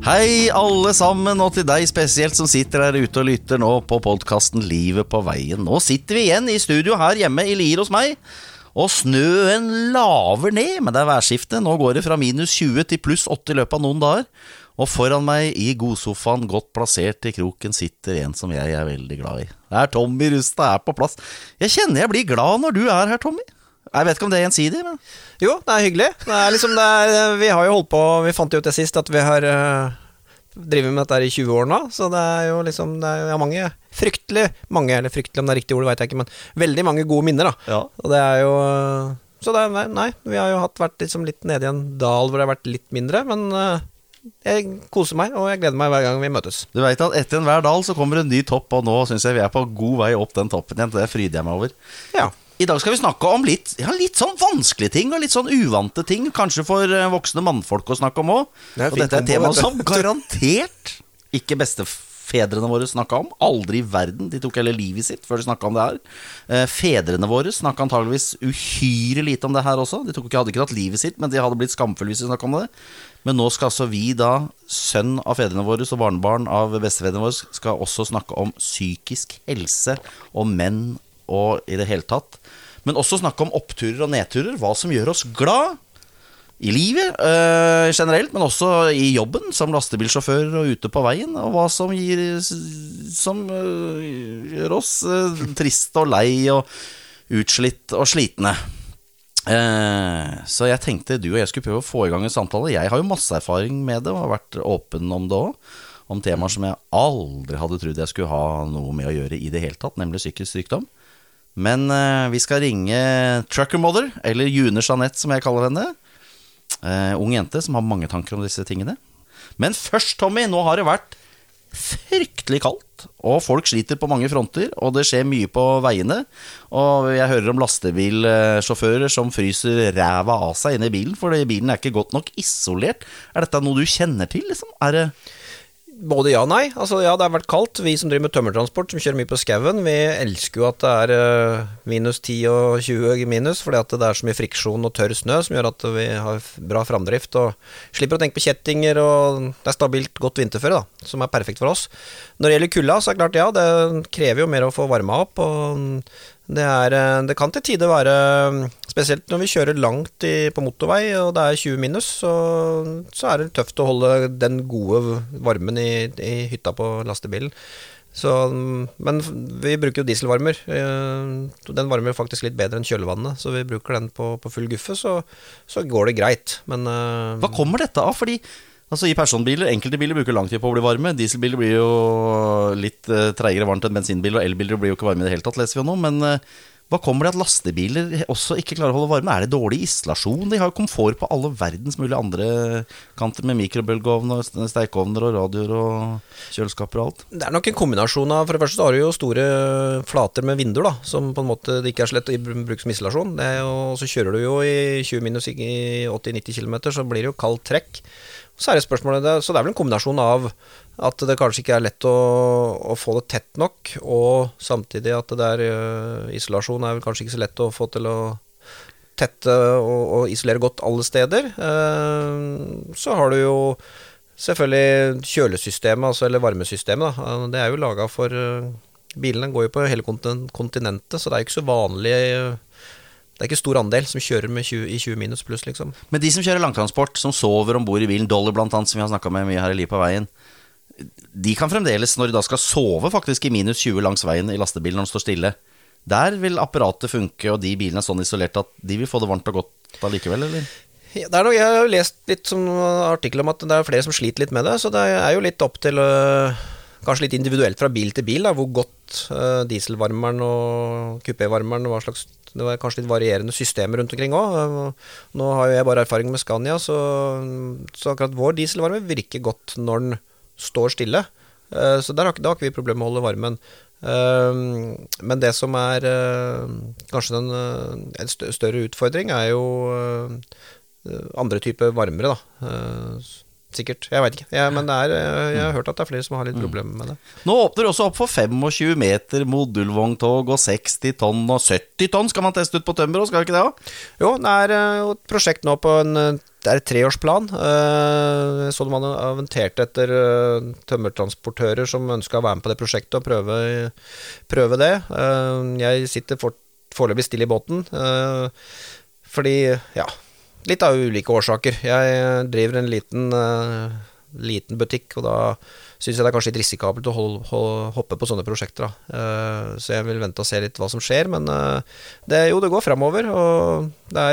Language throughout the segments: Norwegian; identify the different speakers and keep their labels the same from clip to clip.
Speaker 1: Hei alle sammen, og til deg spesielt som sitter her ute og lytter nå på podcasten Livet på veien. Nå sitter vi igjen i studio her hjemme i Lier hos meg, og snøen laver ned, men det er værskifte. Nå går det fra minus 20 til pluss 8 i løpet av noen dager, og foran meg i godsofaen, godt plassert i kroken, sitter en som jeg er veldig glad i. Det er Tommy Rustad er på plass. Jeg kjenner jeg blir glad når du er her, Tommy. Jeg vet ikke om det er gjensidig, men...
Speaker 2: Jo, det er hyggelig. Det er liksom vi har jo holdt på, vi fant jo ut det sist, at vi har drivet med dette her i 20 år nå, så det er jo liksom, det er mange, fryktelig mange, eller fryktelig om det er riktig ord, vet jeg ikke, men veldig mange gode minner da. Ja. Og det er jo, så det er, nei, vi har jo vært liksom litt nede i en dal hvor det har vært litt mindre, men jeg koser meg, og jeg gleder meg hver gang vi møtes.
Speaker 1: Du vet at etter enhver dal så kommer en ny topp, og nå synes jeg vi er på god vei opp den toppen igjen, det fryder jeg meg over. Ja. I dag skal vi snakke om litt sånn vanskelige ting, og litt sånn uvante ting, kanskje for voksne mannfolk å snakke om også. Og dette er et tema som garantert ikke bestefedrene våre snakket om, aldri i verden, de tok heller livet sitt før de snakket om det her. Fedrene våre snakket antageligvis uhyre lite om det her også, de hadde ikke hatt livet sitt, men de hadde blitt skamfulle hvis de snakket om det. Men nå skal altså vi da, sønn av fedrene våre og barnebarn av bestefedrene våre, skal også snakke om psykisk helse og menn og i det hele tatt. Men også snakke om oppturer og nedturer, hva som gjør oss glad i livet generelt, men også i jobben som lastebilsjåfør og ute på veien, og hva som gjør oss trist og lei og utslitt og slitne. Så jeg tenkte du og jeg skulle prøve å få i gang en samtale. Jeg har jo masse erfaring med det og har vært åpen om det også, om temaer som jeg aldri hadde trodd jeg skulle ha noe med å gjøre i det hele tatt, nemlig psykisk sykdom. Men vi skal ringe Trucker Mother, eller June Jeanette som jeg kaller henne. Ung jente som har mange tanker om disse tingene. Men først, Tommy, nå har det vært fryktelig kaldt, og folk sliter på mange fronter, og det skjer mye på veiene. Og jeg hører om lastebilsjåfører som fryser ræva av seg inne i bilen, fordi bilen er ikke godt nok isolert. Er dette noe du kjenner til, liksom? Er det...
Speaker 2: Både ja og nei. Altså, ja, det har vært kaldt. Vi som driver med tømmertransport, som kjører mye på skauen, vi elsker jo at det er minus 10 og 20 minus, fordi at det er så mye friksjon og tørr snø, som gjør at vi har bra framdrift, og slipper å tenke på kjettinger, og det er stabilt godt vinterføre, da, som er perfekt for oss. Når det gjelder kulda, så er det klart, ja, det krever jo mer å få varma opp, og det kan til tider være, spesielt når vi kjører langt på motorvei og det er 20 minus, så er det tøft å holde den gode varmen i hytta på lastebilen. Men vi bruker jo dieselvarmer. Den varmer faktisk litt bedre enn kjølevannet, så vi bruker den på full guffe, så går det greit. Men
Speaker 1: hva kommer dette av? Fordi altså i personbiler, enkelte biler bruker lang tid på å bli varme. Dieselbiler blir jo litt treigere varmt enn bensinbiler, og elbiler blir jo ikke varme i det hele tatt, leser vi jo nå. Men hva kommer det at lastebiler også ikke klarer å holde varme? Er det dårlig isolasjon? De har jo komfort på alle verdens mulige andre kanter, med mikrobølgeovn og stekeovner og radioer og kjøleskapper og alt.
Speaker 2: Det er nok en kombinasjon av, for det første så har du jo store flater med vinduer da, som på en måte det ikke er så lett å bruke som isolasjon. Og så kjører du jo i 20 minus i 80-90 kilometer, så blir det jo kaldt trekk. Så er det spørsmålet, så det er vel en kombinasjon av at det kanskje ikke er lett å få det tett nok, og samtidig at det isolasjon er vel kanskje ikke så lett å få til å tette og isolere godt alle steder. Så har du jo selvfølgelig kjølesystemet, altså, eller varmesystemet da. Det er jo laget for, bilene går jo på hele kontinentet, så det er ikke så vanlig. Det er ikke stor andel som kjører i 20 minus pluss, liksom.
Speaker 1: Men de som kjører langtransport, som sover ombord i bilen, Dolly blant annet, som vi har snakket med mye her i Livet på veien, de kan fremdeles, når de da skal sove faktisk i minus 20 langs veien i lastebilen når de står stille, der vil apparatet funke, og de bilene er sånn isolert at de vil få det varmt og godt allikevel, eller?
Speaker 2: Ja, jeg har lest litt som artikkel om at det er flere som sliter litt med det, så det er jo litt opp til kanskje litt individuelt fra bil til bil da, hvor godt dieselvarmeren og kupévarmeren, hva slags, det var kanskje litt varierende systemer rundt omkring også. Nå har jo jeg bare erfaring med Scania, så akkurat vår dieselvarme virker godt når den står stille, så da har ikke vi problem med å holde varmen. Men det som er kanskje en større utfordring er jo andre typer varmere da, sikkert, jeg vet ikke, men jeg har hørt at det er flere som har litt problemer med det.
Speaker 1: Nå åpner det også opp for 25 meter modulvogntog og 60 tonn og 70 tonn skal man teste ut på tømmer, og skal ikke det også?
Speaker 2: Jo, det er jo et prosjekt nå på en Det er 3-årsplan. Så man aventerte etter tømmertransportører som ønsket å være med på det prosjektet og prøve det. Jeg sitter foreløpig stille i båten, fordi, ja, litt av ulike årsaker. Jeg driver en liten butikk, og da synes jeg det er kanskje litt risikabelt å hoppe på sånne prosjekter da. Så jeg vil vente og se litt hva som skjer, men det går fremover, og det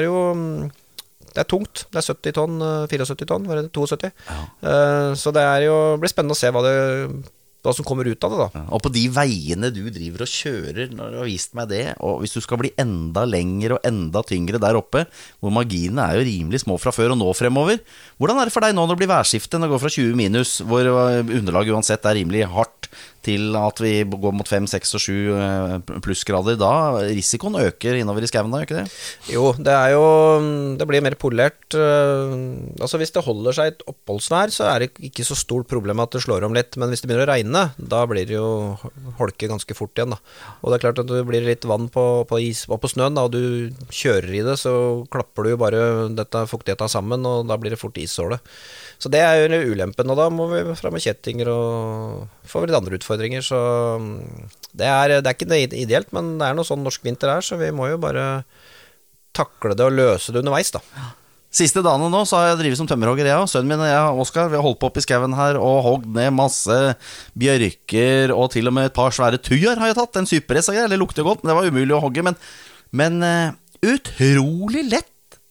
Speaker 2: er tungt. Det er 70 tonn, 74 tonn, var det 72? Ja. Så det blir spennende å se hva som kommer ut av det da.
Speaker 1: Ja, og på de veiene du driver og kjører, når du har vist meg det, og hvis du skal bli enda lengre og enda tyngre der oppe, hvor marginene jo rimelig små fra før og nå fremover, hvordan det for deg nå når det blir værskifte, når det går fra 20 minus, hvor underlaget uansett rimelig hardt, til at vi går mot 5, 6 og 7 plussgrader, da risikoen øker innover i skauen da, ikke det?
Speaker 2: Jo, det blir mer polert. Altså hvis det holder seg et oppholdsvær, så det ikke så stort problem at det slår om litt, men hvis det begynner å regne, da blir det jo holke ganske fort igjen da. Og det klart at det blir litt vann på is og på snøen da, og du kjører i det, så klapper du jo bare dette fuktigheten sammen, og da blir det fort issåle. Så det jo ulempen, og da må vi frem med kjettinger og få litt andre utfordringer, så det ikke ideelt, men det noe sånn norsk vinter så vi må jo bare takle det og løse det underveis da.
Speaker 1: Siste dagene nå så har jeg drivet som tømmerhogger, jeg og sønnen min og jeg og Oskar, vi har holdt på opp i skauen her og hogd ned masse bjørker, og til og med et par svære tujar har jeg tatt, en sypress og greier, det lukter godt, men det var umulig å hogge, men utrolig lett.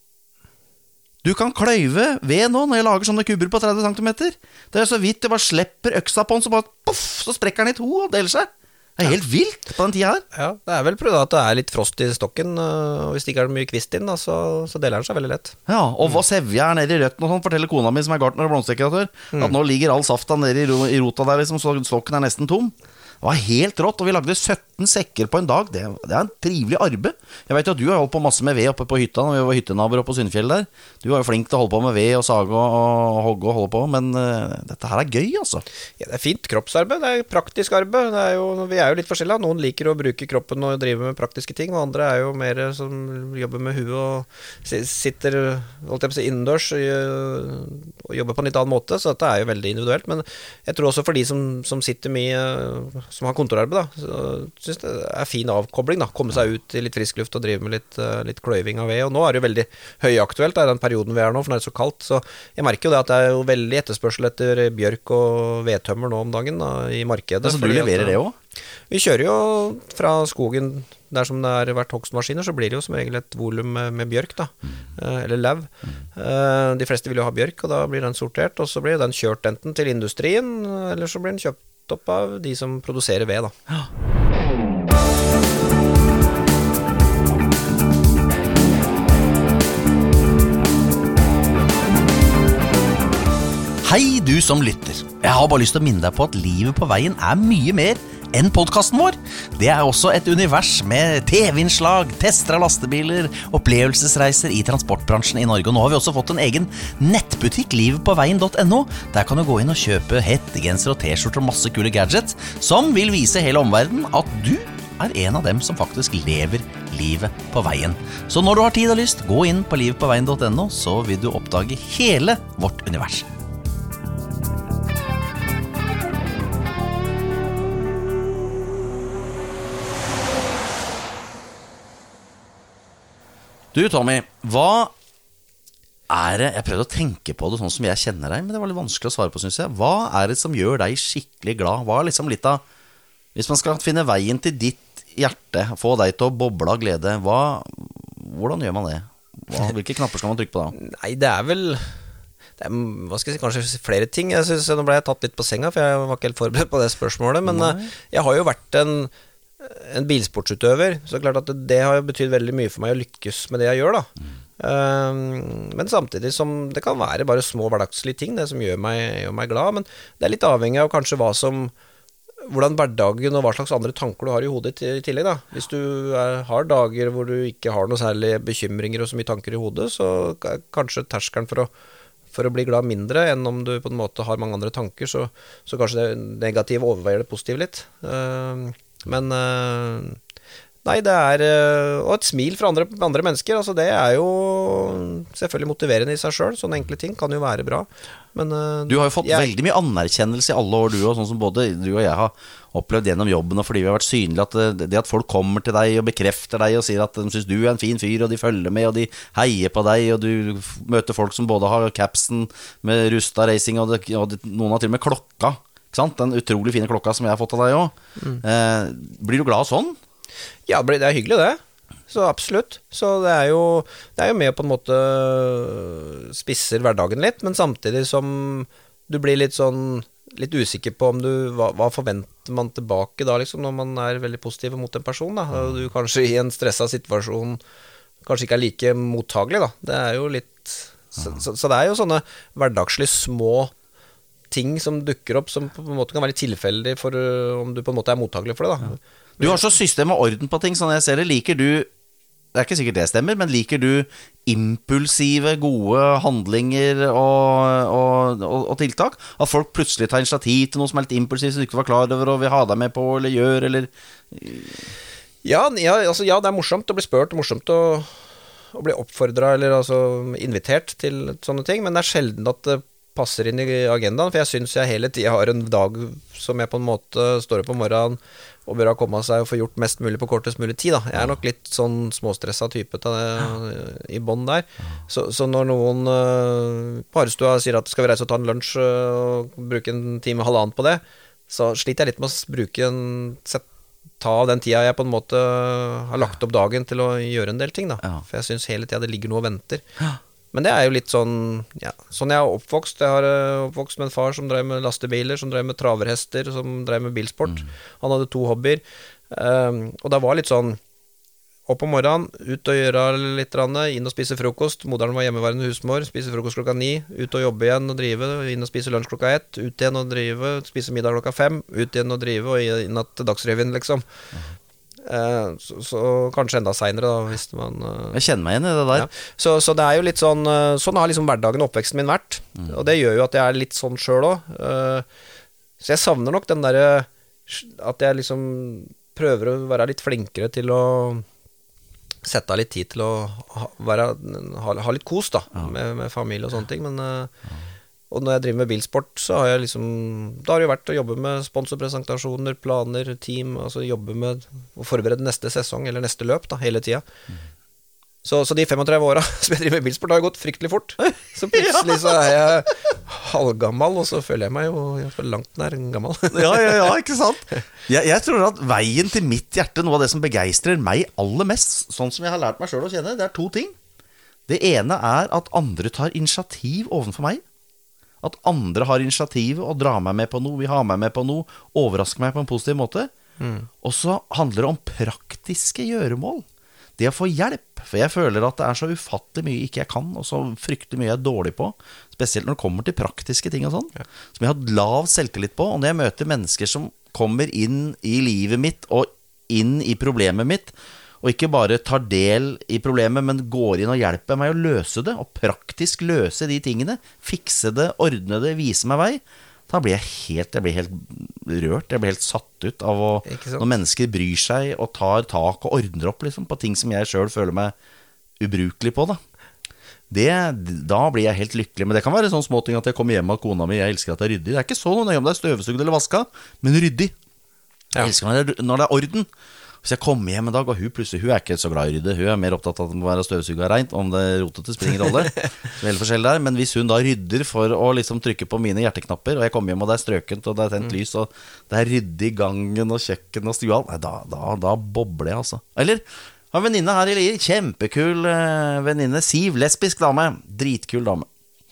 Speaker 1: Du kan kløyve ved nå når jeg lager sånne kubber på 30 cm. Det så vidt jeg bare slipper øksa på den, så bare puff, så sprekker den i 2 og deler seg. Det helt vilt på den tida her.
Speaker 2: Ja, det vel prøvd at det litt frost i stokken, og hvis det ikke mye kvist inn, da, så deler den seg veldig lett.
Speaker 1: Ja, og hva sevja nede i røtten og sånn, forteller kona mi som gartner og blomsterdekoratør, at nå ligger all safta nede i rota der, liksom, så stokken nesten tom. Det var helt rått, og vi lagde 17 sekker på en dag. Det en trivelig arbeid. Jeg vet jo at du har holdt på masse med ved oppe på hytta, når vi var hyttenaber oppe på Synnfjell der. Du var jo flink til å holde på med ved og sage og hogge og holde på, men dette her gøy, altså. Ja,
Speaker 2: det fint kroppsarbeid, det praktisk arbeid. Vi jo litt forskjellige. Noen liker å bruke kroppen og drive med praktiske ting, og andre jo mer som jobber med huet og sitter, holdt jeg på å si, innendørs og jobber på en litt annen måte, så dette jo veldig individuelt. Men jeg tror også for de som sitter mye som har kontorarbeid da, så synes det fin avkobling da, komme seg ut i litt frisk luft og drive med litt kløyving av ved, og nå det jo veldig høyaktuelt da, i den perioden vi nå, for det så kaldt, så jeg merker jo det at det jo veldig etterspørsel etter bjørk og vedtømmer nå om dagen da, i markedet.
Speaker 1: Så du leverer det også?
Speaker 2: Vi kjører jo fra skogen, der som det vært hogstmaskiner, så blir det jo som regel et volum med bjørk da, eller lav. De fleste vil jo ha bjørk, og da blir den sortert, og så blir den kjørt enten til industrien, eller så blir den kjøpt opp av de som produserer ved da. Ja.
Speaker 1: Hei du som lytter. Jeg har bare lyst til å minne deg på at livet på veien mye mer enn podcasten vår. Det også et univers med TV-innslag, tester av lastebiler, opplevelsesreiser i transportbransjen i Norge. Og nå har vi også fått en egen nettbutikk, livetpåveien.no. Der kan du gå inn og kjøpe hettegenser og t-skjorter og masse kule gadgets, som vil vise hele omverdenen at du en av dem som faktisk lever livet på veien. Så når du har tid og lyst, gå inn på livetpåveien.no, så vil du oppdage hele vårt univers. Du, Tommy, hva det jeg prøvde å tenke på det sånn som jeg kjenner deg, men det var litt vanskelig å svare på, synes jeg. Hva det som gjør deg skikkelig glad? Hva liksom litt av, hvis man skal finne veien til ditt hjerte, få deg til å boble av glede, hvordan gjør man det? Hvilke knapper skal man trykke på da?
Speaker 2: Nei, det vel hva skal jeg si, kanskje flere ting. Jeg synes, nå ble jeg tatt litt på senga, for jeg var ikke helt forberedt på det spørsmålet, men jeg har jo vært en bilsportsutøver, så klart at det har betydd veldig mye for meg å lykkes med det jeg gjør da. Men samtidig som det kan være bare små hverdagslige ting, det som gjør meg glad, men det litt avhengig av kanskje hvordan hverdagen og hva slags andre tanker du har i hodet i tillegg da. Hvis du har dager hvor du ikke har noe særlig bekymringer og så mye tanker i hodet, så kanskje terskelen for å bli glad mindre enn om du på en måte har mange andre tanker, så kanskje det negative overveier det positive litt. Men Nei, det og et smil fra andre mennesker, altså det jo selvfølgelig motiverende i seg selv. Sånne enkle ting kan jo være bra. Men,
Speaker 1: du har jo fått veldig mye anerkjennelse i alle år, du, og sånn som både du og jeg har opplevd gjennom jobben, og fordi vi har vært synlige, at det at folk kommer til deg og bekrefter deg og sier at de synes du en fin fyr, og de følger med, og de heier på deg, og du møter folk som både har capsen med Rusta Racing, og noen har til og med klokka, ikke sant? Den utrolig fine klokka som jeg har fått av deg også. Blir du glad sånn?
Speaker 2: Ja, det hyggelig det. Så absolutt. Så det jo med på en måte spisser hverdagen litt, men samtidig som du blir litt usikker på om hva forventer man tilbake da, liksom, når man veldig positiv mot en person, da. Og du kanskje i en stresset situasjon kanskje ikke like mottagelig, da. Det jo litt så det jo sånne hverdagslige små ting som dukker opp, som på en måte kan være litt tilfeldig for om du på en måte mottagelig for det, da.
Speaker 1: Du har så system og orden på ting, sånn jeg ser det. Liker du, det ikke sikkert det stemmer, men liker du impulsive, gode handlinger og tiltak? At folk plutselig tar initiativ til noe som litt impulsivt, som du ikke var klar over og vil ha deg med på, eller gjør, eller...
Speaker 2: Altså, det morsomt å bli spurt, morsomt å bli oppfordret, eller altså invitert til sånne ting, men det sjelden at det passer inn i agendaen, for jeg synes jeg hele tiden har en dag som jeg på en måte står opp om morgenen og bør ha kommet seg og få gjort mest mulig på kortest mulig tid, da. Jeg nok litt sånn småstresset type til det i bånd der. Så når noen på Harestua sier at skal vi reise og ta en lunsj og bruke en time og halvannen på det, så sliter jeg litt med å ta den tida jeg på en måte har lagt opp dagen til å gjøre en del ting, da. For jeg synes hele tiden det ligger noe og venter. Men det jo litt sånn, sånn jeg oppvokst. Jeg har oppvokst med en far som drev med lastebiler, som drev med traverhester, som drev med bilsport. Han hadde 2 hobbyer. Og det var litt sånn, opp om morgenen, ut og gjøre litt, inn og spise frokost. Moderen var hjemmeværende husmor, spise frokost klokka 9, ut og jobbe igjen og drive, inn og spise lunsj klokka 1, ut igjen og drive, spise middag klokka 5, ut igjen og drive, og inn til Dagsrevyen, liksom. Så kanskje enda senere da, hvis man
Speaker 1: jeg kjenner meg igjen i det der.
Speaker 2: Så det jo litt sånn har liksom hverdagen og oppveksten min vært, og det gjør jo at jeg litt sånn selv også. Så jeg savner nok den der at jeg liksom prøver å være litt flinkere til å sette av litt tid til å ha litt kos da, med familie og sånne ting, men og når jeg driver med bilsport, så har jeg liksom, da har det jo vært å jobbe med sponsorpresentasjoner, planer, team, altså jobbe med å forberede neste sesong, eller neste løp da, hele tiden. Så de 35 årene som jeg driver med bilsport har gått fryktelig fort. Så plutselig så jeg halvgammal, og så føler jeg meg jo for langt nær gammel.
Speaker 1: Ja, ikke sant? Jeg tror at veien til mitt hjerte, noe av det som begeistrer meg aller mest, sånn som jeg har lært meg selv å kjenne, det 2 ting. Det ene at andre tar initiativ overfor meg. At andre har initiativet og drar meg med på noe, vil ha meg med på noe, overrasker meg på en positiv måte. Og så handler det om praktiske gjøremål. Det å få hjelp, for jeg føler at det så ufattelig mye ikke jeg kan, og så fryktelig mye jeg dårlig på, spesielt når det kommer til praktiske ting og sånn, som jeg har lav selvtillit på. Og når jeg møter mennesker som kommer inn i livet mitt og inn i problemet mitt, og ikke bare tar del i problemet, men går inn og hjelper meg å løse det, og praktisk løse de tingene, fikse det, ordne det, vise meg vei, da blir jeg helt rørt, jeg blir helt satt ut av når mennesker bryr seg og tar tak og ordner opp liksom, på ting som jeg selv føler meg ubrukelig på da. Da blir jeg helt lykkelig. Men det kan være sånne små ting at jeg kommer hjem av kona mi, jeg elsker at det ryddig. Det ikke så nøye om det støvsugd eller vasket, men ryddig. Jeg elsker når det orden. Hvis jeg kommer hjem en dag, og hun ikke så glad i rydde. Hun mer opptatt av å være støvsuget rent. Om det rotete springer rolle. Veldig forskjell der. Men hvis hun da rydder for å liksom trykke på mine hjerteknapper, og jeg kommer hjem og det strøkent, og det tent lys, og det ryddig i gangen og kjøkken og stua, da bobler jeg altså. Eller har en venninne her i Lier, kjempekul venninne, Siv, lesbisk dame, dritkul dame.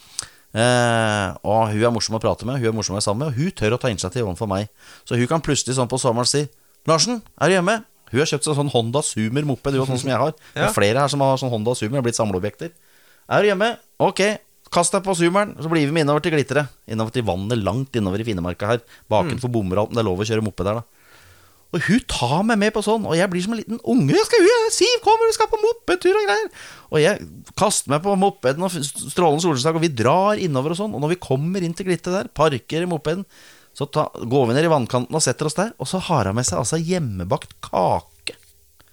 Speaker 1: Og hun morsom å prate med, hun morsom å være sammen med, og hun tør å ta initiativ overfor meg. Så hun kan plutselig sånn på sommeren si: Larsen, du hjemme? Hun har kjøpt seg sånn Honda Sumer moped, sånn som jeg har. Det flere her som har sånn Honda Sumer, har blitt samleobjekter. Du hjemme? Ok, kast deg på Sumeren, så blir vi med innover til Glitteret. Innover til vannet, langt innover i Finemarka her. Baken for Bommeralten, det lov å kjøre moped der da. Og hun tar meg med på sånn, og jeg blir som en liten unge. Siv kommer, vi skal på mopedtur og greier. Og jeg kaster meg på mopeden og strålende solslag, og vi drar innover og sånn. Og når vi kommer inn til Glitteret der, parker i mopeden, så går vi ned i vannkanten og setter oss der. Og så har han med seg altså hjemmebakt kake.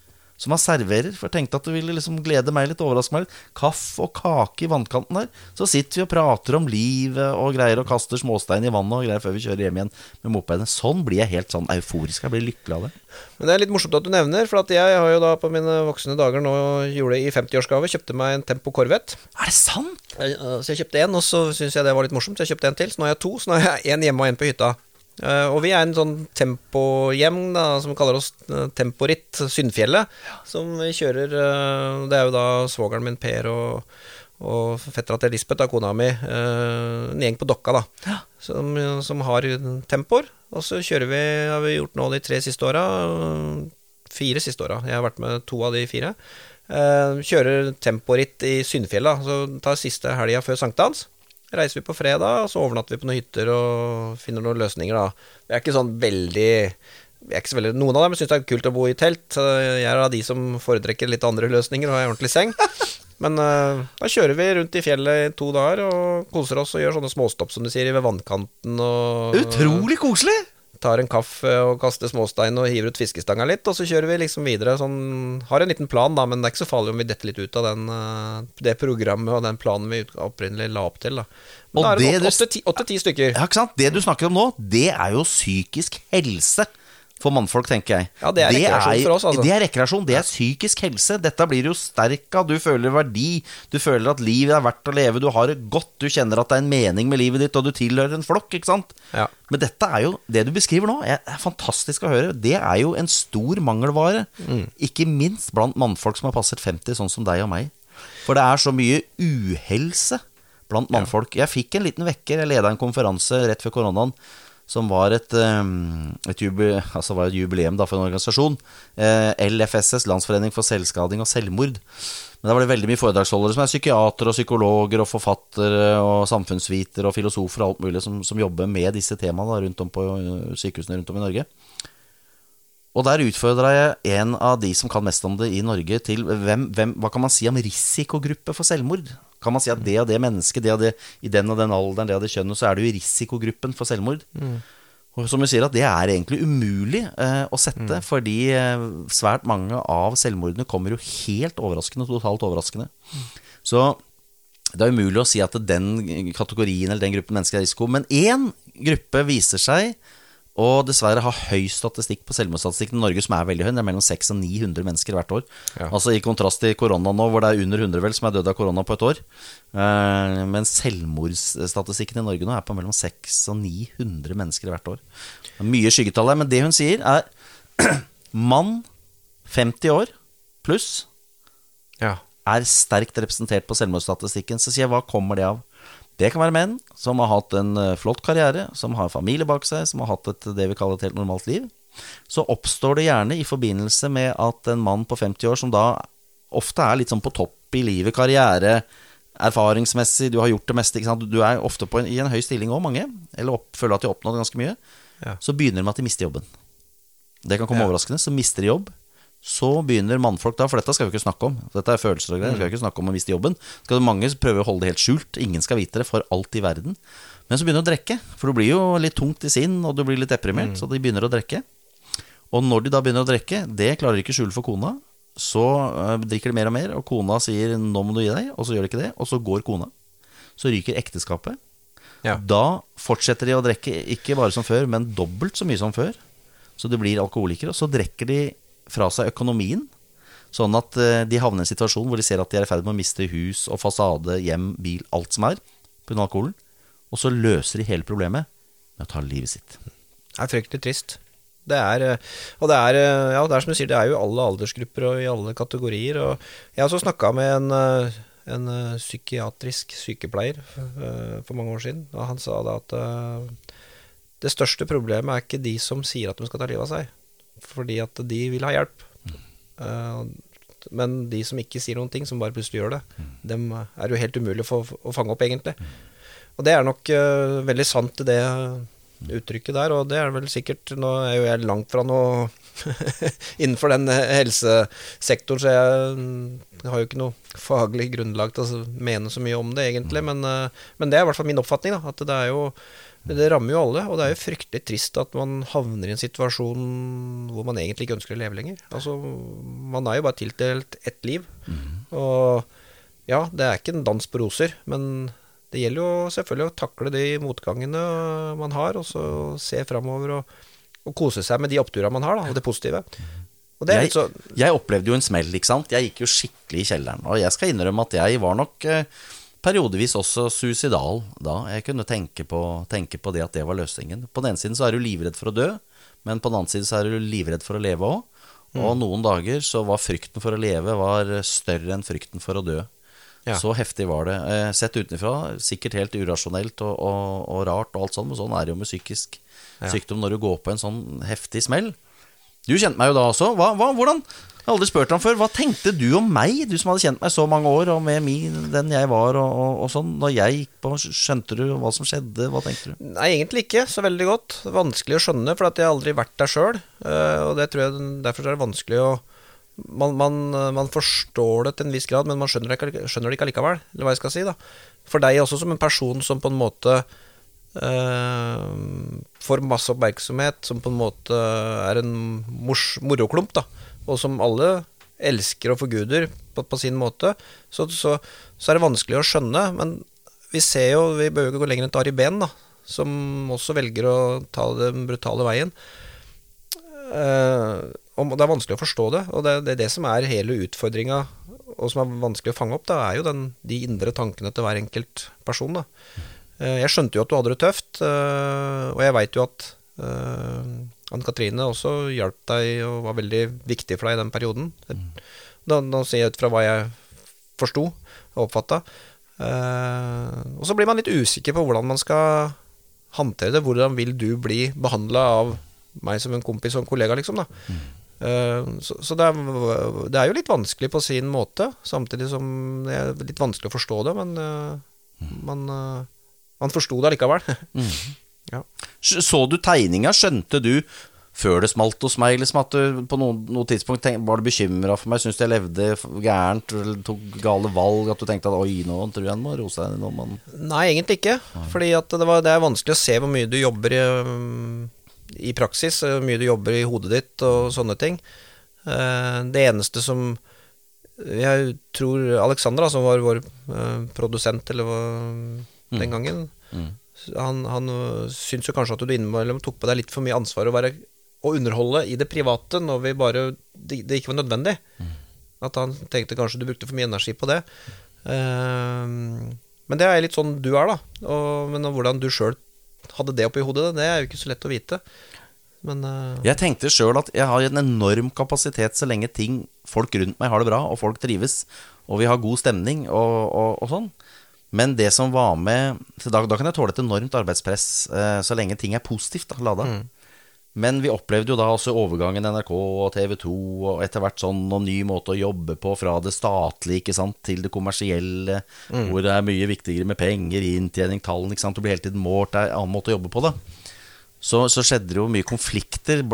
Speaker 1: som han serverer. For jeg tenkte at du ville liksom glede meg litt, overraske meg litt. Kaffe og kake i vannkanten der. Så sitter vi og prater om livet og greier og kaster småstein i vannet og greier før vi kjører hjem igjen med mopeden. Sånn blir jeg helt sånn euforisk. Jeg blir lykkelig av det.
Speaker 2: Men det litt morsomt at du nevner, for at jeg har jo da på mine voksne dager nå gjorde i 50-årsgave, kjøpte meg en Tempo Corvette.
Speaker 1: Det sant?
Speaker 2: Så jeg kjøpte en, og så synes jeg det var litt morsomt, så jeg kjøpte en til. Så nå har jeg to, så nå har jeg en hjemme og en på hytta. Og vi en sånn tempohjem da, som kaller oss Temporitt Syndfjellet, som vi kjører. Det jo da svogeren min Per og fettera til Lisbeth, da, kona mi, en gjeng på Dokka da, som har tempoer. Og så kjører vi, har vi gjort nå de 3 siste årene, 4 siste årene. Jeg har vært med 2 av de 4. Kjører temporitt i Syndfjellet, så tar siste helga før Sankthans. Reiser vi på fredag, og så overnatter vi på noen hytter og finner noen løsninger da. Vi ikke sånn veldig, noen av dem synes det kult å bo i telt. Jeg av de som foretrekker litt andre løsninger og har en ordentlig seng. Men da kjører vi rundt i fjellet i 2 dager og koser oss og gjør sånne småstopp som du sier ved vannkanten og
Speaker 1: utrolig koselig!
Speaker 2: Tar en kaffe og kaster småstein og hiver ut fiskestanga litt, og så kjører vi liksom videre sånn, har en liten plan da, men det ikke så farlig om vi detter litt ut av det programmet og den planen vi opprinnelig la opp til da. Men og da det 8-10 stykker.
Speaker 1: Ja, ikke sant? Det du snakker om nå, det jo psykisk helse for mannfolk, tenker jeg.
Speaker 2: Ja, det rekreasjon for oss, altså.
Speaker 1: Det rekreasjon, det psykisk helse. Dette blir jo sterk av, du føler verdi, du føler at livet verdt å leve, du har det godt, du kjenner at det en mening med livet ditt, og du tilhører en flokk, ikke sant?
Speaker 2: Ja.
Speaker 1: Men dette jo, det du beskriver nå, fantastisk å høre. Det jo en stor mangelvare, ikke minst blant mannfolk som har passet 50, sånn som deg og meg. For det så mye uhelse blant mannfolk. Jeg fikk en liten vekker, jeg ledet en konferanse rett før koronaen, som var et jubileum da for en organisasjon, LFSS, Landsforening for selvskading og selvmord. Men da var det veldig mye foredragsholdere som psykiater og psykologer og forfattere og samfunnsvitere og filosofer og alt mulig som jobber med disse temaene da, rundt om på sykehusene rundt om i Norge. Og der utfordret jeg en av de som kan mest om det i Norge til hva kan man si om risikogruppe for selvmord? Kan man si at det og det mennesket, det og det i den og den alderen, det og det kjønnet, så du i risikogruppen for selvmord? Og som du sier at det egentlig umulig å sette, fordi svært mange av selvmordene kommer jo helt overraskende, totalt overraskende. Så det umulig å si at den kategorien eller den gruppen mennesker risiko, men en gruppe viser seg og dessverre har høy statistikk på selvmordsstatistikken i Norge, som veldig høy. Det mellom 600 og 900 mennesker hvert år. Ja. Altså i kontrast til korona nå, hvor det under 100 vel som død av korona på et år. Men selvmordsstatistikken i Norge nå på mellom 600 og 900 mennesker hvert år. Det mye skyggetall her, men det hun sier mann 50 år pluss sterkt representert på selvmordsstatistikken. Så sier jeg, hva kommer det av? Det kan være menn som har hatt en flott karriere, som har familie bak seg, som har hatt det vi kaller et helt normalt liv. Så oppstår det gjerne i forbindelse med at en mann på 50 år, som da ofte litt sånn på topp i livet, karriere, erfaringsmessig, du har gjort det meste, ikke sant? Du ofte i en høy stilling også, mange, eller føler at de har oppnådd ganske mye, så begynner de med at de mister jobben. Det kan komme overraskende, så mister de jobb. Så begynner mannfolk da, for dette skal vi ikke snakke om. Dette følelser og greier, vi skal ikke snakke om å miste jobben. Skal mange prøve å holde det helt skjult. Ingen skal vite det for alt i verden. Men så begynner de å drikke, for du blir jo litt tungt i sinn, og du blir litt deprimert, så de begynner å drikke. Og når de da begynner å drikke, det klarer de ikke skjule for kona, så drikker de mer og mer, og kona sier, nå må du gi deg, og så gjør de ikke det, og så går kona. Så ryker ekteskapet. Ja. Da fortsetter de å drikke, ikke bare som før, men dobbelt så mye som før. Så de blir alkoholikere, og så drikker de fra seg økonomien, sånn at de havner i en situasjon hvor de ser at de i ferd med å miste hus og fasade, hjem, bil, alt som på grunn av alkoholen, og så løser de hele problemet med å ta livet sitt.
Speaker 2: Det fryktelig trist. Det og det det som du sier, det jo alle aldersgrupper og i alle kategorier, og jeg har også snakket med en psykiatrisk sykepleier for mange år siden, og han sa da at det største problemet ikke de som sier at de skal ta livet av seg, fordi at de vil ha hjelp, men de som ikke sier noen ting, som bare plutselig gjør det, dem jo helt umulig å fange opp egentlig. Og det nok veldig sant det uttrykket der, og det vel sikkert, nå jo jeg langt fra noe innenfor den helsesektoren, så jeg har jo ikke noe faglig grunnlag til å mene så mye om det egentlig, men det i hvert fall min oppfatning da, at det jo Det rammer jo alle, og det jo fryktelig trist at man havner i en situasjon hvor man egentlig ikke ønsker å leve lenger. Altså, man jo bare tildelt ett liv, og ja, det ikke en dans på roser, men det gjelder jo selvfølgelig å takle de motgangene man har, og så se fremover og kose seg med de oppturene man har, da, og det positive. Og det
Speaker 1: jeg opplevde jo en smell, ikke sant? Jeg gikk jo skikkelig i kjelleren, og jeg skal innrømme at jeg var nok periodevis også suicidal da. Jeg kunne tenke på det at det var løsningen. På den ene siden så du livredd for å dø, men på den andre siden så du livredd for å leve også. Og noen dager så var frykten for å leve var større enn frykten for å dø. Ja. Så heftig var det. Sett utenfra, sikkert helt urasjonelt og rart og alt sånt, men sånn det jo med psykisk sykdom når du går på en sånn heftig smell. Du kjente meg jo da også. Hvordan? Jeg har aldri spurt ham før. Hva tenkte du om meg? Du som hadde kjent meg så mange år, og med den jeg var og sånn. Da jeg gikk på, skjønte du hva som skjedde? Hva tenkte du?
Speaker 2: Nei, egentlig ikke så veldig godt. Vanskelig å skjønne, for at jeg aldri vært der selv. Og det tror jeg, derfor det vanskelig å man forstår det til en viss grad, men man skjønner det ikke allikevel, eller hva jeg skal si da. For deg også som en person som på en måte får masse oppmerksomhet, som på en måte en moroklump da, og som alle elsker og forguder på sin måte, så det vanskelig å skjønne, men vi ser jo, vi bør jo gå lenger enn Ari Behn da, som også velger å ta den brutale veien. Og det vanskelig å forstå det, og det som hele utfordringen, og som vanskelig å fange opp, da jo de indre tankene til hver enkelt person. Da. Jeg skjønte jo at du hadde det tøft, og jeg vet jo at Ann-Katrine også hjalp deg og var veldig viktig for deg i den perioden. Da ser jeg ut fra hva jeg forstod og oppfattet. Og så blir man litt usikker på hvordan man skal håndtere det. Hvordan vil du bli behandlet av meg som en kompis og en kollega, liksom da. Så det jo litt vanskelig på sin måte, samtidig som det litt vanskelig å forstå det, men man forstod det likevel. Ja. Så
Speaker 1: du tegninga? Skjønte du før det smalt hos meg, liksom, at du på noe tidspunkt var du bekymret for meg, syntes jeg levde gærent, eller tok gale valg, at du tenkte at oi, nå tror jeg må rose deg nå,
Speaker 2: Nei, egentlig ikke, fordi at det vanskelig å se hvor mye du jobber i praksis, hvor mye du jobber i hodet ditt og sånne ting. Det eneste som jeg tror Alexandra, som var vår produsent eller den gangen, han synes jo kanskje at du innimellom tok på deg litt for mye ansvar å underholde i det private når det ikke var nødvendig. At han tenkte kanskje du brukte for mye energi på det. Men det litt sånn du da. Men hvordan du selv hadde det oppi hodet, det jo ikke så lett å vite. Men,
Speaker 1: jeg tenkte selv at jeg har en enorm kapasitet så lenge folk rundt meg har det bra, og folk trives, og vi har god stemning og sånn. Men det som var med, da kan jeg tåle et enormt arbeidspress så lenge ting positivt da, ladet. Men vi opplevde jo da også overgangen NRK og TV 2 og etter hvert sånn noen ny måte å jobbe på fra det statlige, ikke sant, til det kommersielle, hvor det mye viktigere med penger, inntjening, tallene, ikke sant, du blir hele tiden målt, det en annen måte å jobbe på det. Så skjedde det jo mye konflikter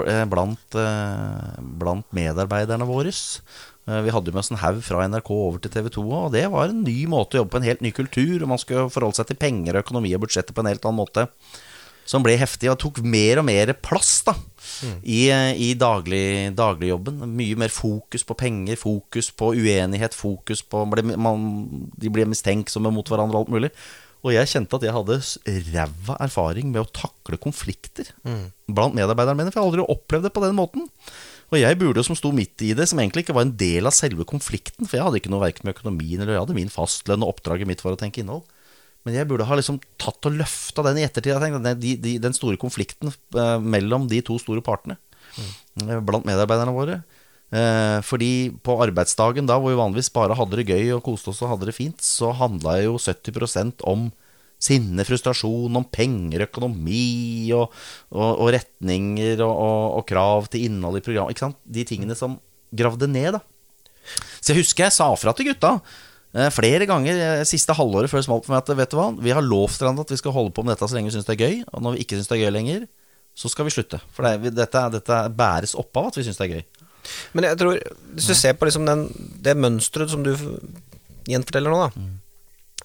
Speaker 1: blant medarbeiderne våre. Vi hadde jo med oss en haug fra NRK over til TV 2, og det var en ny måte å jobbe på, en helt ny kultur, og man skulle forholde seg til penger og økonomi og budsjettet på en helt annen måte, som ble heftig og tok mer og mer plass da, i dagligjobben. Mye mer fokus på penger, fokus på uenighet, fokus på de ble mistenksomme mot hverandre og alt mulig. Og jeg kjente at jeg hadde ræva erfaring med å takle konflikter blant medarbeiderne mine, for jeg har aldri opplevd det på den måten. Og jeg burde jo, som sto midt i det, som egentlig ikke var en del av selve konflikten, for jeg hadde ikke noe verken med økonomien, eller jeg hadde min fastlønn, og oppdraget mitt for å tenke innhold. Men jeg burde ha liksom tatt og løftet den i ettertid. Jeg tenkte, den store konflikten mellom de to store partene blant medarbeiderne våre. Fordi på arbeidsdagen da, hvor vi vanligvis bare hadde det gøy og koste oss og hadde det fint, så handlet jo 70% om sinne, frustrasjon, om penger, økonomi og retninger og krav til innhold i program, ikke sant? De tingene som gravde ned da. Så jeg husker jeg sa fra til gutta flere ganger siste halvåret før det smalt for meg at vet du hva, vi har lovt hverandre at vi skal holde på med dette så lenge vi synes det gøy, og når vi ikke synes det gøy lenger, så skal vi slutte. For dette bæres opp av at vi synes det gøy.
Speaker 2: Men jeg tror, hvis du ser på liksom det mønstret som du gjenforteller nå da,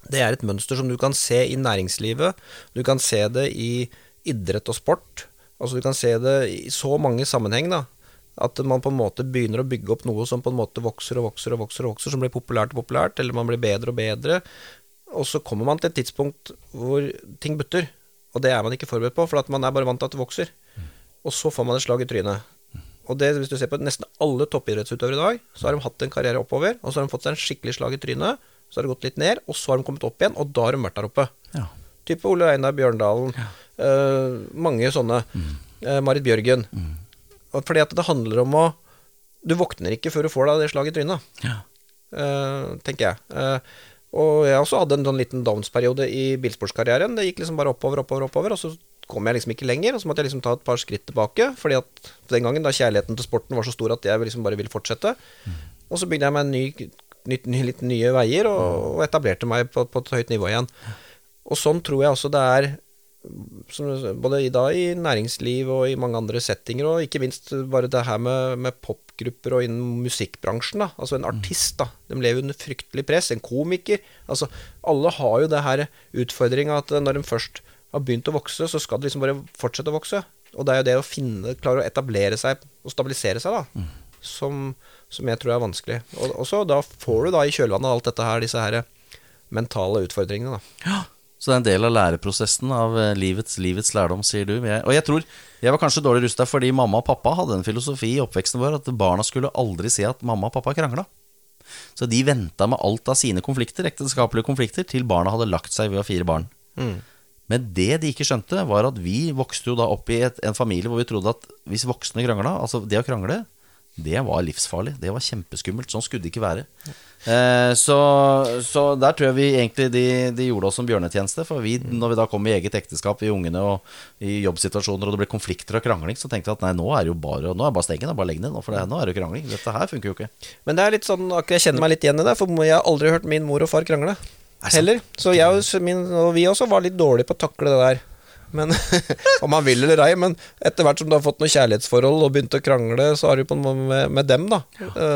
Speaker 2: Det et mønster som du kan se i næringslivet, du kan se det i idrett og sport, altså du kan se det i så mange sammenheng da, at man på en måte begynner å bygge opp noe som på en måte vokser og vokser og vokser og vokser, som blir populært og populært, eller man blir bedre og bedre, og så kommer man til et tidspunkt hvor ting butter, og det man ikke forberedt på, for at man bare vant til at det vokser, og så får man et slag i trynet. Og det, hvis du ser på nesten alle toppidrettsutøvere i dag, så har de hatt en karriere oppover, og så har de fått seg en skikkelig slag i trynet, så har det gått litt ned, og så har de kommet opp igjen, og da har de vært der oppe. Ja. Type Ole Einar Bjørndalen, mange sånne, Marit Bjørgen. Fordi at det handler om du våkner ikke før du får deg det slaget i trynet, tenker jeg. Og jeg også hadde en sånn liten downs-periode i bilsportskarrieren, det gikk liksom bare oppover, og så kom jeg liksom ikke lenger, og så måtte jeg liksom ta et par skritt tilbake, fordi at den gangen da kjærligheten til sporten var så stor at jeg liksom bare ville fortsette, og så bygde jeg meg litt nye veier, og etablerte meg på et høyt nivå igjen. Og sånn tror jeg også det både i dag i næringsliv og i mange andre settinger, og ikke minst bare det her med popgrupper og innen musikkbransjen da. Altså en artist da, de lever under fryktelig press, en komiker, altså alle har jo det her utfordringen at når de først har begynt å vokse, så skal det liksom bare fortsette å vokse, og det jo det å klare å etablere seg og stabilisere seg da, som jeg tror vanskelig. Og så da får du da i kjølvannet alt dette her, disse her mentale utfordringene da.
Speaker 1: Ja, så det en del av læreprosessen av livets lærdom, sier du. Og jeg tror, jeg var kanskje dårlig rustet fordi mamma og pappa hadde en filosofi i oppveksten vår at barna skulle aldri si at mamma og pappa kranglet. Så de ventet med alt av sine konflikter, ekteskapelige konflikter, til barna hadde lagt seg ved å fire barn. Men det de ikke skjønte var at vi vokste jo da opp i en familie hvor vi trodde at hvis voksne kranglet, altså det å krangle, det var livsfarlig, det var kjempeskummelt, sånn skulle det ikke være. Så der tror jeg vi egentlig de gjorde oss som bjørnetjeneste, for når vi da kom i eget ekteskap i ungene og i jobbsituasjoner, og det ble konflikter og krangling, så tenkte jeg at nei, nå det jo bare stengen, bare legg ned nå, for nå det krangling, dette her funker jo ikke.
Speaker 2: Men det litt sånn, jeg kjenner meg litt igjen i det, for jeg har aldri hørt min mor og far krangle heller, så jeg og vi også var litt dårlige på å takle det der. Men, om man vil eller ei, men etter hvert som du har fått noen kjærlighetsforhold og begynt å krangle, så har du på en måte med dem da,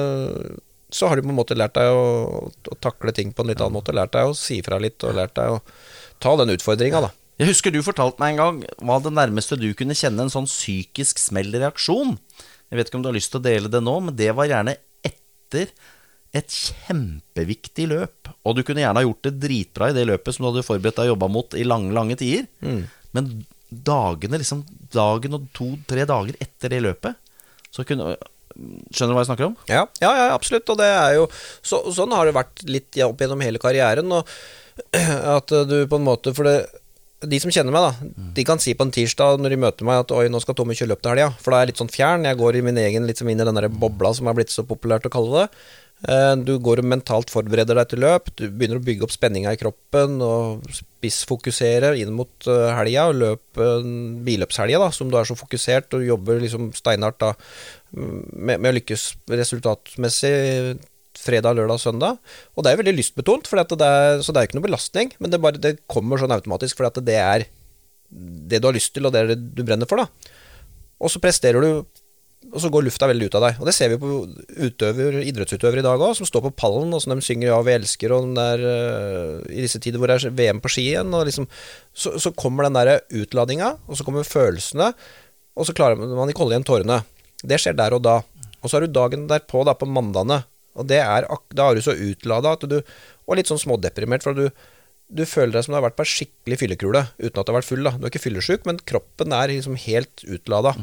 Speaker 2: så har du på en måte lært deg å takle ting på en litt annen måte, lært deg å si fra litt, og lært deg å ta den utfordringen da.
Speaker 1: Jeg husker du fortalte meg en gang hva det nærmeste du kunne kjenne en sånn psykisk smellreaksjon. Jeg vet ikke om du har lyst til å dele det nå, men det var gjerne etter et kjempeviktig løp, og du kunne gjerne ha gjort det dritbra i det løpet som du hadde forberedt deg og jobbet mot i lange tider, men dagen og 2-3 dager etter det løpet, så kunne... Skjønner du hva jeg snakker om?
Speaker 2: Ja, absolutt, og det jo sånn har det vært litt opp gjennom hele karrieren, og at du på en måte, for de som kjenner meg da, de kan si på en tirsdag når de møter meg at oi, nå skal Tommy kjøre løp til helga, for da jeg litt sånn fjern, jeg går i min egen litt som inn i den der bobla som har blitt så populært å kalle det. Du går og mentalt forbereder deg til løp, du begynner å bygge opp spenninga i kroppen og spissfokusere inn mot helga og løpe billøpshelga da, som du så fokusert og jobber liksom steinhardt da, med å lykkes resultatmessig fredag, lørdag, søndag, og det veldig lystbetont, for så det ikke noe belastning, men det kommer sånn automatisk, for det det du har lyst til og det du brenner for da, og så presterer du, og så går lufta veldig ut av deg, og det ser vi på idrettsutøvere i dag også, som står på pallen, og som de synger ja, vi elsker, og i disse tider hvor det VM på ski igjen, og liksom, så kommer den der utladinga, og så kommer følelsene, og så klarer man ikke holde igjen tårene. Det skjer der og da, og så har du dagen derpå da, på mandagene, og da er du så utladet at og litt sånn smådeprimert, for du føler deg som du har vært på en skikkelig fyllekule, uten at du har vært full da. Du ikke fyllesyk, men kroppen liksom helt utladet.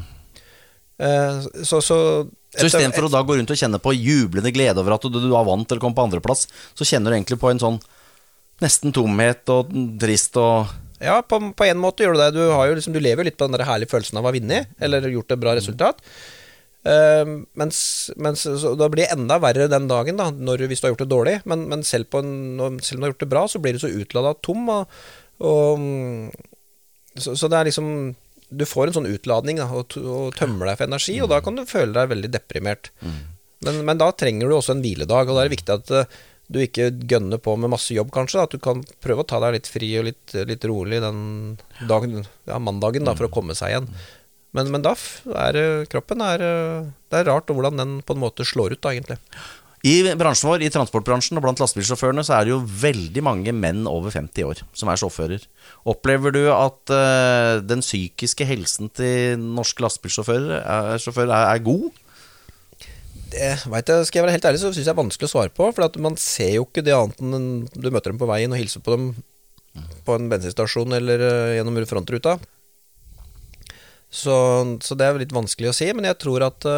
Speaker 2: Så i stedet for å da gå rundt og kjenne på jublende glede over at du var vant til å komme på andreplass, så kjenner du egentlig på en sånn nesten tomhet og trist og... Ja, på en måte gjør du det. Du lever jo litt på den der herlige følelsen av å ha vunnet, eller gjort et bra resultat. Mens da blir det enda verre den dagen da, hvis du har gjort det dårlig, men selv om du har gjort det bra, så blir du så utladet tom, så det liksom... Du får en sånn utladning da, og tømmer deg for energi, og da kan du føle deg veldig deprimert. Men da trenger du også en hviledag, og da det viktig at du ikke gønner på med masse jobb kanskje, at du kan prøve å ta deg litt fri og litt rolig den dagen, mandagen da, for å komme seg igjen. Men da kroppen det rart hvordan den på en måte slår ut da, egentlig.
Speaker 1: I bransjen vår, i transportbransjen og blant lastebilsjåførene, så er det jo veldig mange menn over 50 år som er sjåfører. Opplever du at den psykiske helsen til norske lastebilsjåfører er god?
Speaker 2: Det vet jeg, skal jeg være helt ærlig, så synes jeg det er vanskelig å svare på, for at man ser jo ikke det annet enn du møter dem på veien og hilser på dem på en bensinstasjon eller gjennom frontruta. Så det er litt vanskelig å si, men jeg tror at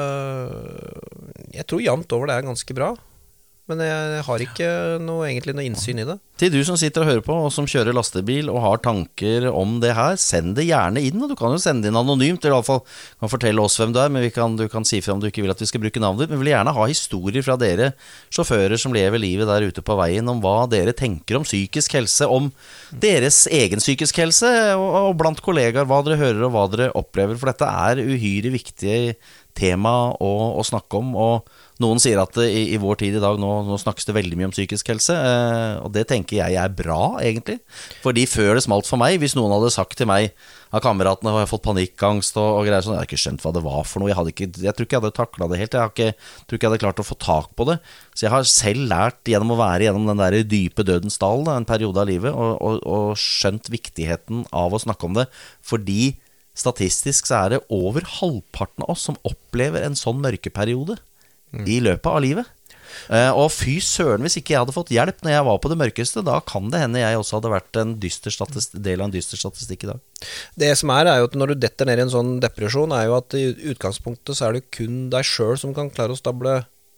Speaker 2: jeg tror jevnt over det er ganske bra. Men jeg har ikke egentlig noe innsyn i det.
Speaker 1: Til du som sitter og hører på, og som kjører lastebil og har tanker om det her, send det gjerne inn, og du kan jo sende det inn anonymt, eller i hvert fall kan fortelle oss hvem du er, men du kan si fra om du ikke vil at vi skal bruke navnet ditt, men vi vil gjerne ha historier fra dere sjåfører som lever livet der ute på veien, om hva dere tenker om psykisk helse, om deres egen psykisk helse, og blant kollegaer, hva dere hører og hva dere opplever, for dette er uhyre viktig tema å snakke om, og noen sier at i vår tid i dag nå snakkes det veldig mye om psykisk helse, og det tenker jeg er bra egentlig, fordi før det smalt for meg, hvis noen hadde sagt til meg av kameratene, har jeg fått panikkangst og greier sånn, jeg hadde ikke skjønt hva det var for noe, jeg tror ikke jeg hadde taklet det helt, jeg tror ikke jeg hadde klart å få tak på det, så jeg har selv lært gjennom å være gjennom den der dype dødens dal, en periode av livet, og skjønt viktigheten av å snakke om det, fordi statistisk så er det over halvparten av oss som opplever en sånn mørkeperiode i løpet av livet. Og fy søren, hvis ikke jeg hadde fått hjelp når jeg var på det mørkeste, da kan det hende jeg også hadde vært en del av en dyster statistikk i dag.
Speaker 2: Det som er jo at når du detter ned i en sånn depresjon, er jo at i utgangspunktet så er det kun deg selv som kan klare å stable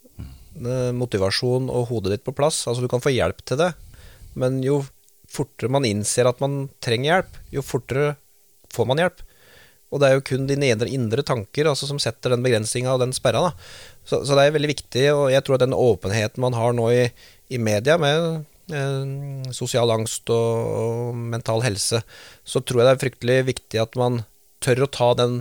Speaker 2: motivasjon og hodet ditt på plass. Altså du kan få hjelp til det, men jo fortere man innser at man trenger hjelp, jo fortere får man hjelp. Og det er jo kun dine indre tanker altså, som setter den begrensningen og den sperra da. Så det er veldig viktig, og jeg tror at den åpenheten man har nå i media med sosial angst og mental helse, så tror jeg det er fryktelig viktig at man tør å ta den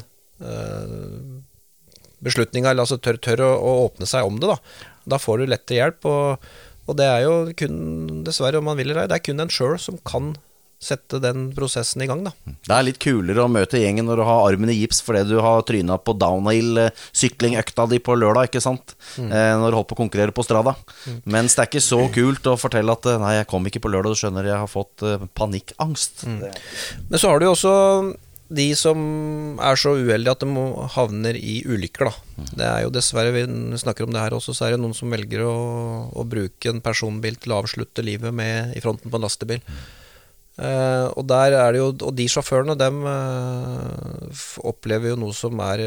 Speaker 2: beslutningen, eller altså tør å åpne seg om det da. Da får du lettere hjelp, og det er jo kun, dessverre om man vil eller ei, det er kun en selv som kan sette den prosessen i gang da.
Speaker 1: Det er litt kulere å møte gjengen når du har armen i gips fordi du har trynet på downhill syklingøkta di på lørdag, ikke sant? Når du holdt på å konkurrere på strada. Mens det er ikke så kult å fortelle at nei, jeg kom ikke på lørdag, du skjønner, jeg har fått panikkangst.
Speaker 2: Men så har du jo også de som er så uheldige at de havner i ulykker da. Det er jo dessverre, vi snakker om det her også, så er det noen som velger å bruke en personbil til å avslutte livet med i fronten på en lastebil. Og der er det jo, og de sjåførene dem opplever jo noe som er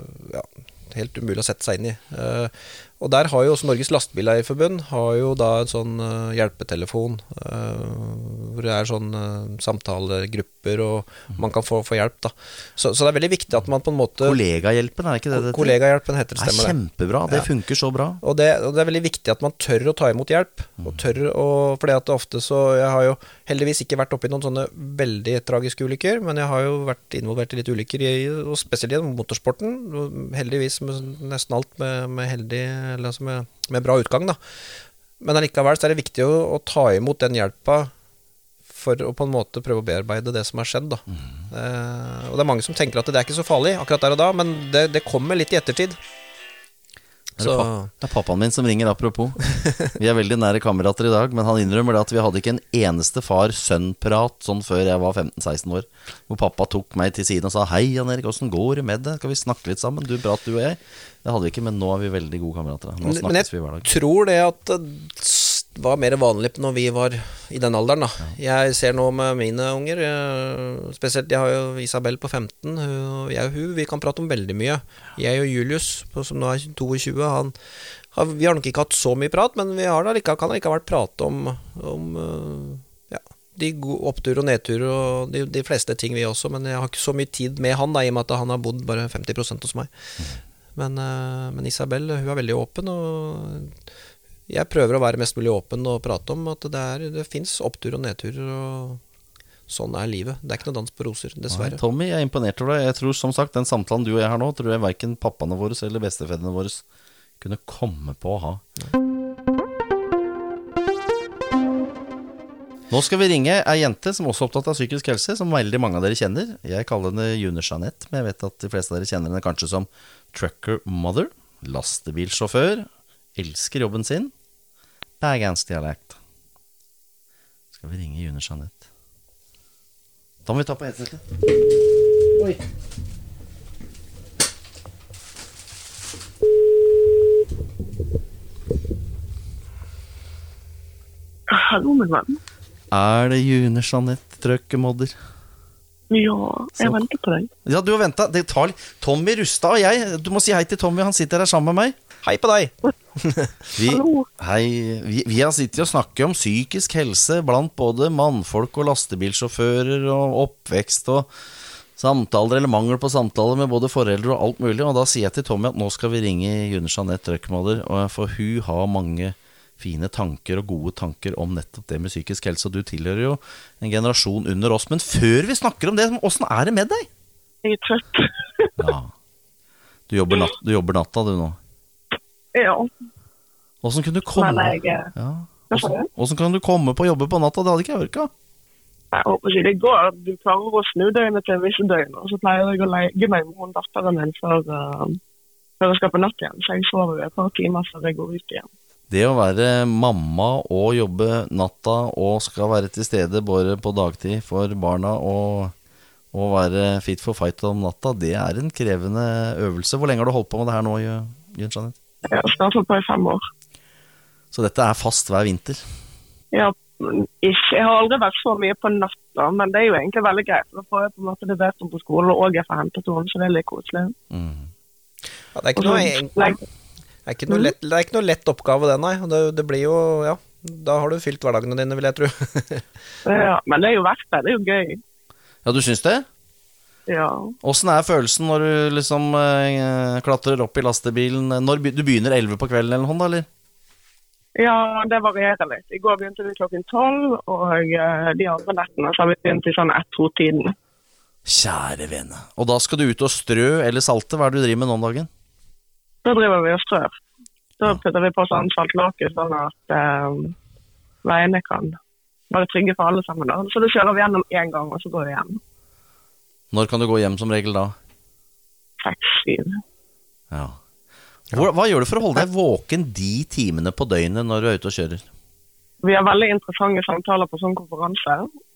Speaker 2: helt umulig å sette seg inn i, og der har jo også Norges Lastebileierforbund har jo da en sånn hjelpetelefon hvor det er sånn samtalegrupper og man kan få hjelp da, så det er veldig viktig at man på en måte
Speaker 1: Kollegahjelpen, er ikke det?
Speaker 2: Kollegahjelpen heter det, stemmer det.
Speaker 1: Kjempebra, det funker så bra.
Speaker 2: Og det er veldig viktig at man tør å ta imot hjelp, og fordi at ofte så, jeg har jo heldigvis ikke vært oppe i noen sånne veldig tragiske ulykker, men jeg har jo vært involvert i litt ulykker, og spesielt i motorsporten, heldigvis med nesten alt med heldig, eller altså med bra utgang da. Men allikevel så er det viktig å ta imot den hjelpa for å på en måte prøve å bearbeide det som har skjedd da. Og det er mange som tenker at det er ikke så farlig akkurat der og da, men det kommer litt i ettertid.
Speaker 1: Det er pappaen min som ringer, apropos. Vi er veldig nære kamerater i dag, men han innrømmer det at vi hadde ikke en eneste far-sønn-prat sånn før jeg var 15-16 år, hvor pappa tok meg til siden og sa: hei Jan Erik, hvordan går det med det? Skal vi snakke litt sammen? Du prat, du og jeg. Det hadde vi ikke, men nå er vi veldig gode kamerater. Nå snakkes vi hver dag.
Speaker 2: Men jeg tror det at det var mer vanlig når vi var i den alderen da. Jeg ser nå med mine unger, spesielt jeg har jo Isabel på 15, og jeg og hun, vi kan prate om veldig mye. Jeg og Julius, som nå er 22, vi har nok ikke hatt så mye prat, men vi kan likevel prate om de opptur og nedtur og de fleste ting vi også, men jeg har ikke så mye tid med han da, i og med at han har bodd bare 50% hos meg. Men Isabel, hun er veldig åpen, og jeg prøver å være mest mulig åpen og prate om at det finnes opptur og nedtur, og sånn er livet. Det er ikke noe dans på roser, dessverre.
Speaker 1: Nei, Tommy, jeg er imponert over deg. Jeg tror som sagt, den samtalen du og jeg har nå, tror jeg hverken pappaene våre eller bestefedrene våre kunne komme på å ha. Nå skal vi ringe ei jente som også er opptatt av psykisk helse, som veldig mange av dere kjenner. Jeg kaller henne June Jeanette, men jeg vet at de fleste av dere kjenner henne kanskje som Trucker Mother, lastebilsjåfør, elsker jobben sin. Bergensdialekt. Skal vi ringe June Jeanette? Da må vi ta på headsetet. Oi.
Speaker 3: Hallo, min venn.
Speaker 1: Det June Jeanette Trøkkemodder?
Speaker 3: Ja, jeg venter på deg.
Speaker 1: Ja, du har ventet. Det tar litt. Tommy Rustad og jeg. Du må si hei til Tommy, han sitter her sammen med meg.
Speaker 2: Hei på deg!
Speaker 1: Vi har sittet og snakket om psykisk helse blant både mannfolk og lastebilsjåfører og oppvekst og samtaler eller mangel på samtaler med både foreldre og alt mulig. Og da sier jeg til Tommy at nå skal vi ringe June Jeanette Trøkkemodder, for hun har mange fine tanker og gode tanker om nettopp det med psykisk helse. Og du tilhører jo en generasjon under oss. Men før vi snakker om det, hvordan det med deg?
Speaker 3: Jeg trøtt.
Speaker 1: Ja. Du jobber natta du nå?
Speaker 3: Ja.
Speaker 1: Hvordan kunne du komme? Hvordan kan du komme på å jobbe på natta? Det hadde ikke jeg orket.
Speaker 3: Jeg håper ikke det går. Du klarer å snu døgnet til visse døgn, og så pleier jeg å legge meg med hun datteren min før jeg skal på natt igjen. Så jeg sover et par timer før jeg går ut igjen.
Speaker 1: Det å være mamma og jobbe natta og skal være til stede både på dagtid for barna og være fit for fight om natta, det en krevende øvelse. Hvor lenge har du holdt på med det her nå, June Jeanette?
Speaker 3: Jeg har startet på i 5 år.
Speaker 1: Så dette fast hver vinter?
Speaker 3: Ja, ikke. Jeg har aldri vært så mye på natta, men det jo egentlig veldig greit. Da får jeg på en måte det vet om på skolen, og jeg får hentet henne, så det litt koselig.
Speaker 2: Ja, det ikke noe lett oppgave det, nei. Det blir jo, ja, da har du fylt hverdagene dine, vil jeg tro.
Speaker 3: Ja, men det jo verdt det jo gøy.
Speaker 1: Ja, du synes det?
Speaker 3: Ja.
Speaker 1: Hvordan følelsen når du liksom klatrer opp i lastebilen? Du begynner 11 på kvelden eller noe, da, eller?
Speaker 3: Ja, det varierer litt. I går begynte vi klokken 12, og de andre nettene så har vi begynt i sånn 1-2-tiden.
Speaker 1: Kjære vene. Og da skal du ut og strø eller salte? Hva det du driver med nå om dagen?
Speaker 3: Da driver vi og strør. Da putter vi på sånn saltlake, sånn at veiene kan være trygge for alle sammen. Da. Så det kjører vi gjennom en gang, og så går vi hjem.
Speaker 1: Når kan du gå hjem som regel da?
Speaker 3: 6-7.
Speaker 1: Ja. Hva gjør du for å holde deg våken de timene på døgnet når du ute og kjører?
Speaker 3: Vi har veldig interessante samtaler på sånn konferanse,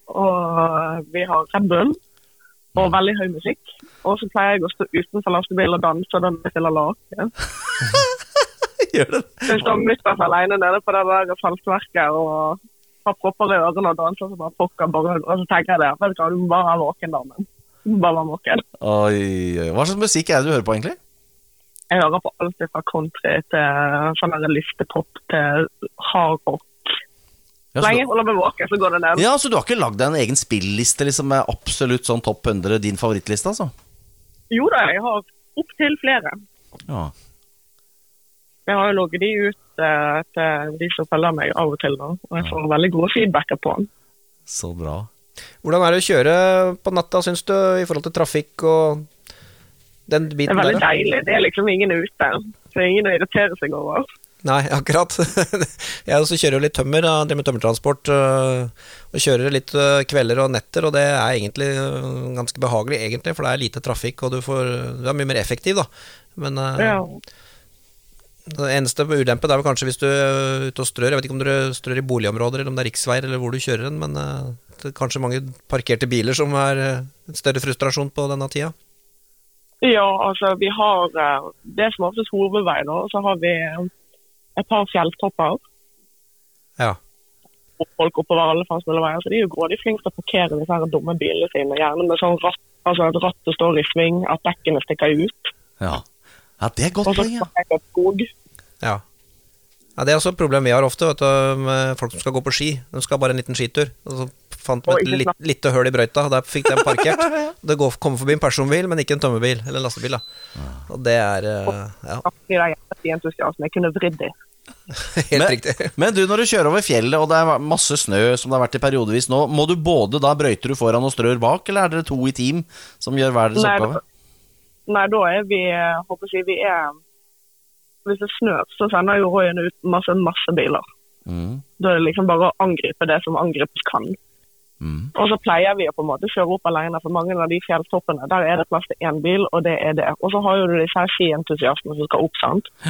Speaker 3: og vi har Red Bull, og veldig høy musikk. Og så pleier jeg å stå utenfor lastebil og danse, og den bestiller lake.
Speaker 1: Gjør det?
Speaker 3: Jeg står midtveis alene nede på det der saltverket, og har propper i ørene og danser, så bare pokker bare, og så tenker jeg det, vet du hva, du må bare være våken, damen. Du må bare være våken.
Speaker 1: Oi. Hva slags musikk det du hører på, egentlig?
Speaker 3: Jeg hører på alt fra country til sånn der listepop til hardrock.
Speaker 1: Ja,
Speaker 3: lenge holder med våken, så går det ned.
Speaker 1: Ja, så du har ikke lagd deg en egen spilliste liksom, med absolutt sånn topp 100, din favorittliste, altså?
Speaker 3: Jo da, jeg har opp til flere.
Speaker 1: Ja.
Speaker 3: Jeg har jo logget de ut til de som følger meg av og til da, og jeg får veldig gode feedbacker på den.
Speaker 1: Så bra.
Speaker 2: Hvordan det å kjøre på natta, synes du, i forhold til trafikk og den biten der?
Speaker 3: Det veldig deilig, det liksom ingen ute, så ingen å irritere seg over.
Speaker 2: Nei, akkurat. Jeg også kjører jo litt tømmer, det med tømmertransport, og kjører litt kvelder og netter, og det egentlig ganske behagelig egentlig, for det lite trafikk, og du er mye mer effektiv da. Men det eneste ulempe det vel kanskje hvis du ute og strør, jeg vet ikke om du strør i boligområder, eller om det riksveier, eller hvor du kjører den, men det kanskje mange parkerte biler som en større frustrasjon på denne tida.
Speaker 3: Ja, altså vi har det som oftest hovedvei da, så har vi et par fjelltopper.
Speaker 2: Ja.
Speaker 3: Og folk oppover alle fastmulige veier, så de jo grådig flinke til å parkere disse her dumme bilene sine, gjerne med sånn ratt, altså at rattet står i sving, at dekkene stikker ut.
Speaker 1: Ja, det godt poeng, ja.
Speaker 3: Og så et skog.
Speaker 2: Ja. Ja, det også et problem vi har ofte, vet du, med folk som skal gå på ski. De skal bare en liten skitur, og så fant vi et lite høl i brøyta, og der fikk de parkert. Det kommer forbi en personbil, men ikke en tømmerbil, eller en lastebil da. Og det ja.
Speaker 3: Det entusiasme, jeg kunne vridd det.
Speaker 2: Helt riktig.
Speaker 1: Men du, når du kjører over fjellet, og det masse snø som det har vært i periodevis nå, må du både da brøyter du foran og strør bak, eller dere to i team som gjør hver deres oppgave?
Speaker 3: Nei, da vi, håper jeg, hvis det snør, så sender jo Røyen ut masse biler. Da det liksom bare å angripe det som angripes kan. Og så pleier vi å på en måte kjøre opp alene, for mange av de fjelltoppene, der det plass til en bil, og det det. Og så har jo du disse skientusiastene som skal opp, sant?
Speaker 1: Ja.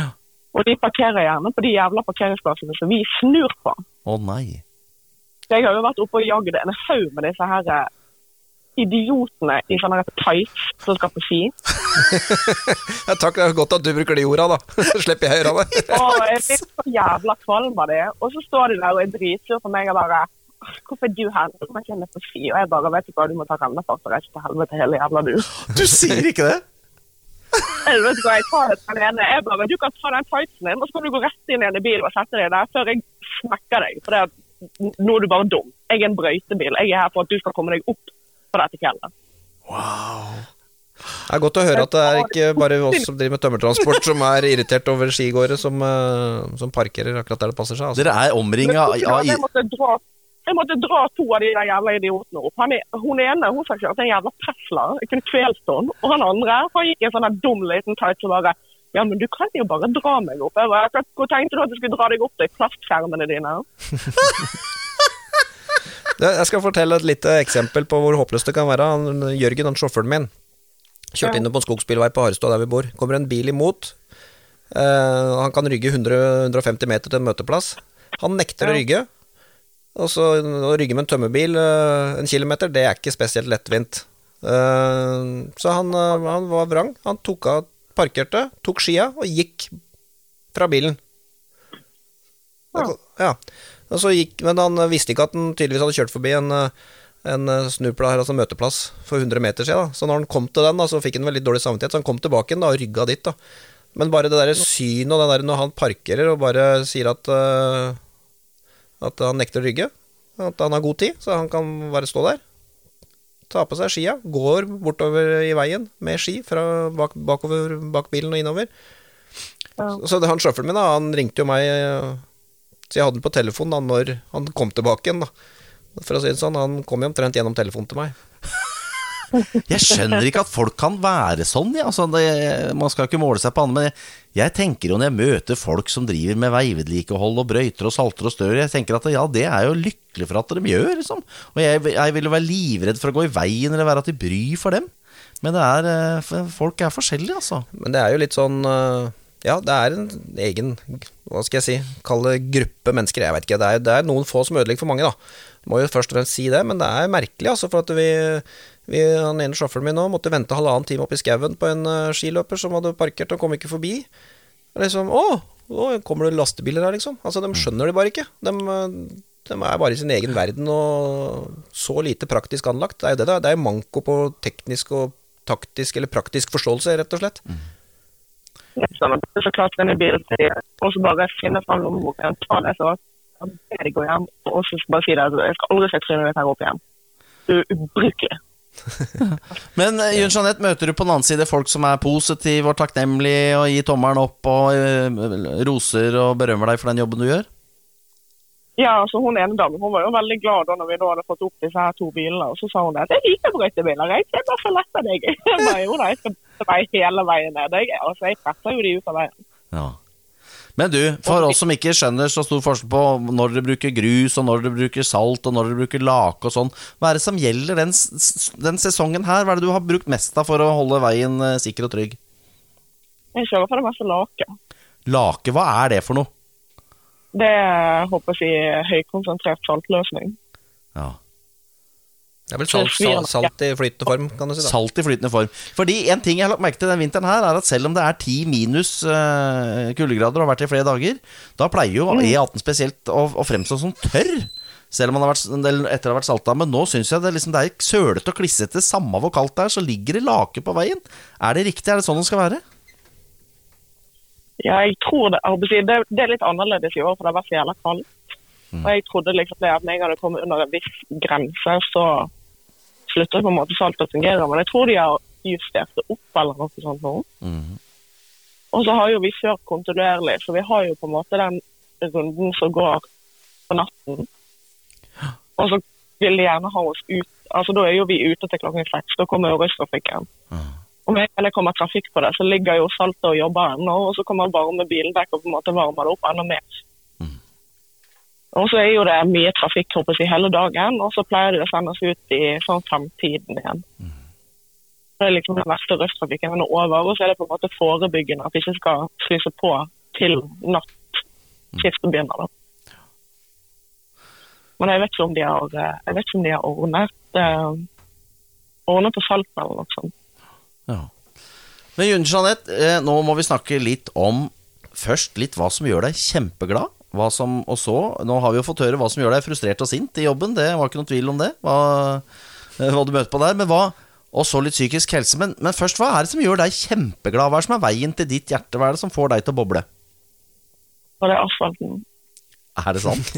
Speaker 3: Og de parkerer gjerne på de jævla parkeringsplassene som vi snur på.
Speaker 1: Nei.
Speaker 3: Så jeg har jo vært oppe og jagd en haug med disse her idiotene i sånne tights som skal på ski.
Speaker 2: Ja, takk, det er godt at du bruker de orda da. Slipper jeg høre det.
Speaker 3: Og jeg blir så jævla kvalm av det. Og så står de der og er dritsur for meg og bare, hvorfor er du her? Du kommer ikke ned på ski. Og jeg bare, vet du hva, du må ta rennefart og reise til helvete hele jævla du.
Speaker 1: Du sier ikke det?
Speaker 3: Jeg vet hva, jeg tar det til den ene. Jeg bare, du kan ta den tightsen din, og så kan du gå rett inn i en bil og sette deg der før jeg smekker deg. For det er, nå er du bare dum. Jeg er en brøytebil. Jeg er her for at du skal komme deg opp på dette fjellet.
Speaker 1: Wow.
Speaker 2: Det er godt å høre at det er ikke bare oss som driver med tømmertransport som er irritert over skigårde som parkerer akkurat der det passer seg. Altså.
Speaker 1: Dere er omringet av...
Speaker 3: Jeg måtte dra to av de der jævla idiotene opp. Hun ene, hun sa kjørt en jævla Tesla. Jeg kunne kvelt henne. Og han andre, han gikk i en sånn her dum liten tight som bare, ja, men du kan jo bare dra meg opp. Jeg bare, hvor tenkte du at du skulle dra deg opp til plastskjermene dine?
Speaker 2: Jeg skal fortelle et lite eksempel på hvor håpløst det kan være. Jørgen, han sjåføren min, kjørte inn på en skogsbilvei på Harestad der vi bor. Kommer en bil imot. Han kan rygge 100-150 meter til en møteplass. Han nekter å rygge. Og så å rygge med en tømmerbil en kilometer, det er ikke spesielt lettvint. Så han var vrang. Han parkerte, tok skia og gikk fra bilen. Ja. Og så men han visste ikke at han tydeligvis hadde kjørt forbi en snuplass, altså møteplass for 100 meter siden. Da. Så når han kom til den, da, så fikk han vel litt dårlig samvittighet, så han kom tilbake igjen da, og rygga dit. Da. Men bare det der synet, og det der når han parkerer og bare sier at han nekter å rygge, at han har god tid, så han kan bare stå der, ta på seg skia, går bortover i veien med ski fra bak bilen og innover. Så han sjåføren min, da, han ringte jo meg, så jeg hadde den på telefon da, når han kom tilbake igjen, da. For å si det sånn, han kom jo omtrent gjennom telefonen til meg.
Speaker 1: Jeg skjønner ikke at folk kan være sånn, ja. Altså, man skal ikke måle seg på andre, men jeg tenker jo når jeg møter folk som driver med veivedlikehold og brøyter og salter og stør, jeg tenker at ja, det er jo lykkelig for at de gjør, liksom. Og jeg vil jo være livredd for å gå i veien eller være til bry for dem. Men folk er forskjellige, altså. Men
Speaker 2: det er jo litt sånn, ja, det er en egen, hva skal jeg si, kalle gruppe mennesker, jeg vet ikke, det er noen få som ødelegger for mange, da. Må jo først og fremst si det, men det er merkelig, altså, for at han ene sjåføren min nå måtte vente 1,5 time opp i skauen på en skiløper som hadde parkert og kom ikke forbi. Og liksom, kommer det lastebiler her, liksom? Altså, de skjønner det bare ikke. De er bare i sin egen verden og så lite praktisk anlagt. Det er jo det er manko på teknisk og taktisk eller praktisk forståelse, rett og slett.
Speaker 3: Så klart denne bilen til, og så bare finne fram lommeboken, ta det så jeg går hjem, og så bare si det, jeg skal aldri se trynet her opp igjen. Du er ubrukelig.
Speaker 1: Men Jon Jeanette, møter du på den annen side folk som er positive og takknemlige og gir tommelen opp og roser og berømmer deg for den jobben du gjør?
Speaker 3: Ja, altså hun ene damen, hun var jo veldig glad da når vi da hadde fått opp disse her 2 bilene, og så sa hun at jeg liker brøytebiler, jeg bare for lett av deg. Jeg bare, jo da, jeg skal vei hele veien ned. Jeg presser jo de ut av veien. Ja.
Speaker 1: Men du, for oss som ikke skjønner så stor forskjell på når dere bruker grus og når dere bruker salt og når dere bruker lake og sånn, hva er det som gjelder den sesongen her? Hva er det du har brukt mest av for å holde veien sikker og trygg?
Speaker 3: Jeg kjører for det meste lake.
Speaker 1: Lake, hva er det for noe?
Speaker 3: Det håper jeg høykonsentrert saltløsning.
Speaker 2: Ja. Det er vel salt i flytende form, kan du si da.
Speaker 1: Salt i flytende form. Fordi en ting jeg har lagt merke til den vinteren her, er at selv om det er 10 minus kuldegrader og har vært i flere dager, da pleier jo E18 spesielt å fremstå som tørr, selv om man har etter å ha vært salta. Men nå synes jeg det er sølete og klissete, samme hvor kaldt det er, så ligger det lake på veien. Er det riktig? Er det sånn det skal være?
Speaker 3: Ja, jeg tror det er litt annerledes i år, for det har vært så jævla kaldt. Og jeg trodde liksom det at når jeg hadde kommet under en viss grense, så slutter på en måte salt å fungere, men jeg tror de har justert det opp eller noe sånt nå. Og så har jo vi kjørt kontinuerlig, så vi har jo på en måte den runden som går på natten. Og så vil de gjerne ha oss ut, altså da er jo vi ute til klokken 6, da kommer jo russtrafikken. Og når det kommer trafikk på det, så ligger jo saltet og jobber ennå, og så kommer varme bildekk og på en måte varmer det opp enda mer. Og så er jo det mye trafikk hele dagen, og så pleier det å sendes ut i sånn 5-tiden igjen. Det er liksom den verste russtrafikken over, og så er det på en måte forebyggende at vi ikke skal fryse på til nattskiftet begynner da. Men jeg vet ikke om de har ordnet på salten eller noe sånt.
Speaker 1: Ja. Men Gunn Jeanette, nå må vi snakke litt om først litt hva som gjør deg kjempeglad. Og så, nå har vi jo fått høre hva som gjør deg frustrert og sint i jobben. Det var ikke noen tvil om det, hva du møter på der. Men og så litt psykisk helse. Men først, hva er det som gjør deg kjempeglad? Hva er det som er veien til ditt hjerte? Hva er det som får deg til å boble?
Speaker 3: Og det er asfalten.
Speaker 1: Er det sant?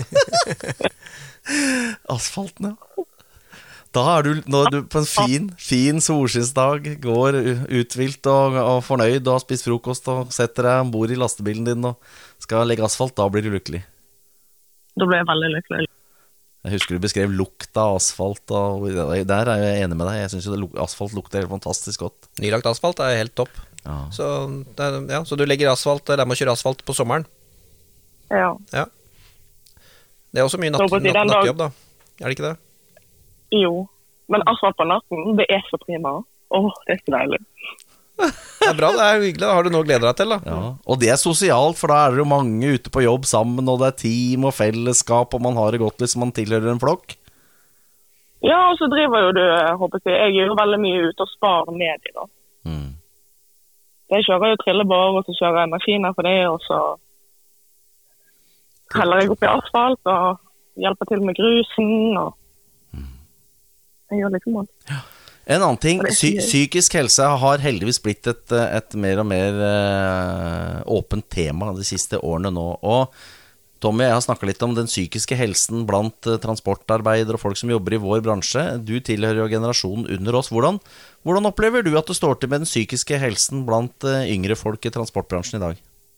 Speaker 1: Asfalten, ja. Da når du på en fin solskinnsdag går uthvilt og fornøyd og har spist frokost og setter deg ombord i lastebilen din og skal legge asfalt, da blir du lykkelig.
Speaker 3: Da blir jeg veldig lykkelig.
Speaker 1: Jeg husker du beskrev lukta av asfalt, og der er jeg enig med deg. Jeg synes jo asfalt lukter helt fantastisk godt.
Speaker 2: Nylagt asfalt er helt topp.
Speaker 1: Ja.
Speaker 2: Så du legger asfalt, der må kjøre asfalt på sommeren.
Speaker 3: Ja.
Speaker 2: Det er også mye nattjobb da. Er det ikke det?
Speaker 3: Jo, men asfalt på natten, det er så prima. Det er så deilig.
Speaker 2: Det er bra, det er hyggelig. Har du noe å glede deg til da?
Speaker 1: Ja, og det er sosialt, for da er det jo mange ute på jobb sammen, og det er team og fellesskap, og man har det godt hvis man tilhører en flokk.
Speaker 3: Ja, og så driver jo du, jeg er jo veldig mye ute og sparer med de da. Jeg kjører jo trillebår, og så kjører jeg maskiner for det, og så heller jeg opp i asfalt, og hjelper til med grusen, og jeg gjør liksom alt.
Speaker 1: Ja. En annen ting, psykisk helse har heldigvis blitt et mer og mer åpent tema de siste årene nå, og Tommy, jeg har snakket litt om den psykiske helsen blant transportarbeidere og folk som jobber i vår bransje. Du tilhører jo generasjonen under oss. Hvordan opplever du at det står til med den psykiske helsen blant yngre folk i transportbransjen i dag?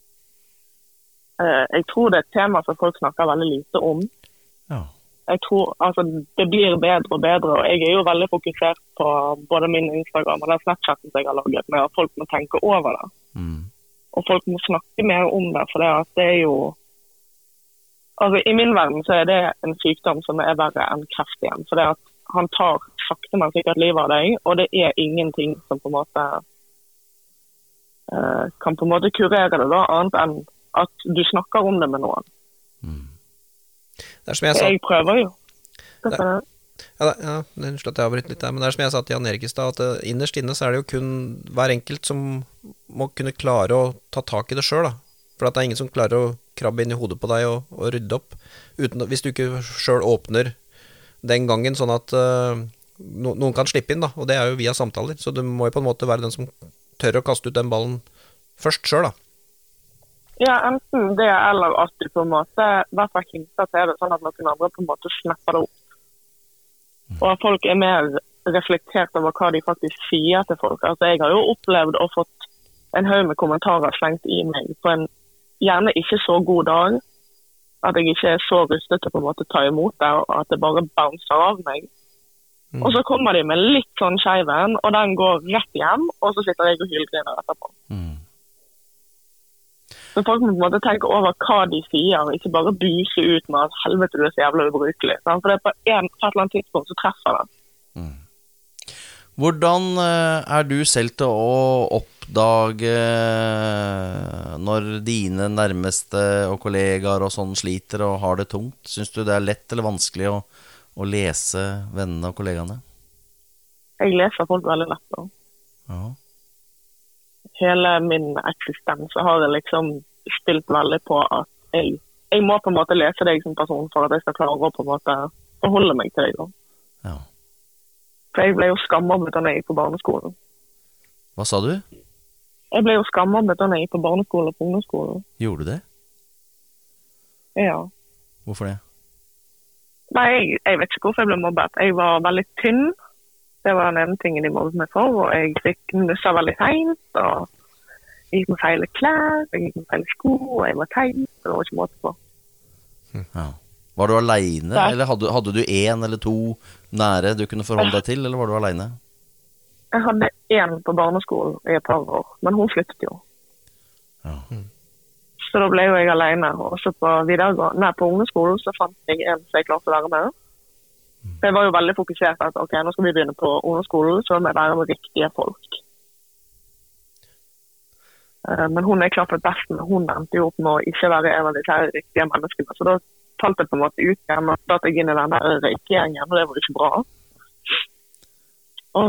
Speaker 3: Jeg tror det er et tema som folk snakker veldig lite om.
Speaker 1: Ja.
Speaker 3: Jeg tror, det blir bedre og bedre, og jeg er jo veldig fokusert på både min Instagram og den Snapchatten jeg har laget, med at folk må tenke over det. Og folk må snakke mer om det, for det er jo... i min verden så er det en sykdom som er verre enn kreft igjen, for det at han tar sakte, men sikkert livet av deg, og det er ingenting som på en måte kan på en måte kurere det da, annet enn at du snakker om det med noen.
Speaker 2: Det er som jeg sa.
Speaker 3: Jeg prøver jo.
Speaker 2: Det er slett jeg har avbrytt litt der, men det er som jeg sa til Jan Erik i stad, at innerst inne så er det jo kun hver enkelt som må kunne klare å ta tak i det selv da. For at det er ingen som klarer å krabbe inn i hodet på deg og rydde opp, hvis du ikke selv åpner den gangen, sånn at noen kan slippe inn da, og det er jo via samtaler, så du må jo på en måte være den som tør å kaste ut den ballen først selv da.
Speaker 3: Ja, enten det, eller at du på en måte i hvert fall hinter til det, sånn at noen andre på en måte snapper det opp. Og at folk er mer reflektert over hva de faktisk sier til folk. Jeg har jo opplevd og fått en haug med kommentarer slengt i meg på en gjerne ikke så god dag, at jeg ikke er så rustet til på en måte ta imot det, og at det bare bouncer av meg. Og så kommer de med litt sånn skeiven, og den går rett hjem, og så sitter jeg og hylgriner etterpå. Så folk må på en måte tenke over hva de sier, ikke bare buse ut med at helvete du er så jævlig ubrukelig. For det er på et eller annet tidspunkt så treffer det.
Speaker 1: Hvordan er du selv til å oppdage når dine nærmeste og kollegaer og sånn sliter og har det tungt? Synes du det er lett eller vanskelig å lese vennene og kollegaene?
Speaker 3: Jeg leser folk veldig lett da.
Speaker 1: Ja.
Speaker 3: Hele min eksistens har jeg liksom spilt veldig på at jeg må på en måte lese deg som person for at jeg skal klare å på en måte forholde meg til deg da.
Speaker 1: Ja.
Speaker 3: For jeg ble jo skammobbet da jeg gikk på barneskolen.
Speaker 1: Hva sa du?
Speaker 3: Jeg ble jo skammobbet da jeg gikk på barneskolen og på ungdomsskolen.
Speaker 1: Gjorde du det?
Speaker 3: Ja.
Speaker 1: Hvorfor det?
Speaker 3: Nei, jeg vet ikke hvorfor jeg ble mobbet. Jeg var veldig tynn. Det var den ene tingen de mobbet meg for, og jeg fikk nussa veldig teint, og jeg gikk med feile klær, jeg gikk med feile sko, og jeg var teint, og det var ikke måte på.
Speaker 1: Ja. Var du alene, eller hadde du en eller to nære du kunne forholde deg til, eller var du alene?
Speaker 3: Jeg hadde en på barneskolen i et par år, men hun flyttet jo.
Speaker 1: Ja.
Speaker 3: Så da ble jo jeg alene, og så på ungdomsskolen så fant jeg en som jeg klarte å være med. Jeg var jo veldig fokusert at ok, nå skal vi begynne på ungdomsskolen, så må jeg være med riktige folk. Men hun klappet best, men hun endte jo opp med å ikke være en av disse her riktige menneskene. Så da falt jeg på en måte ut igjen, og da jeg inn i den der røykegjengen, og det var ikke bra. Og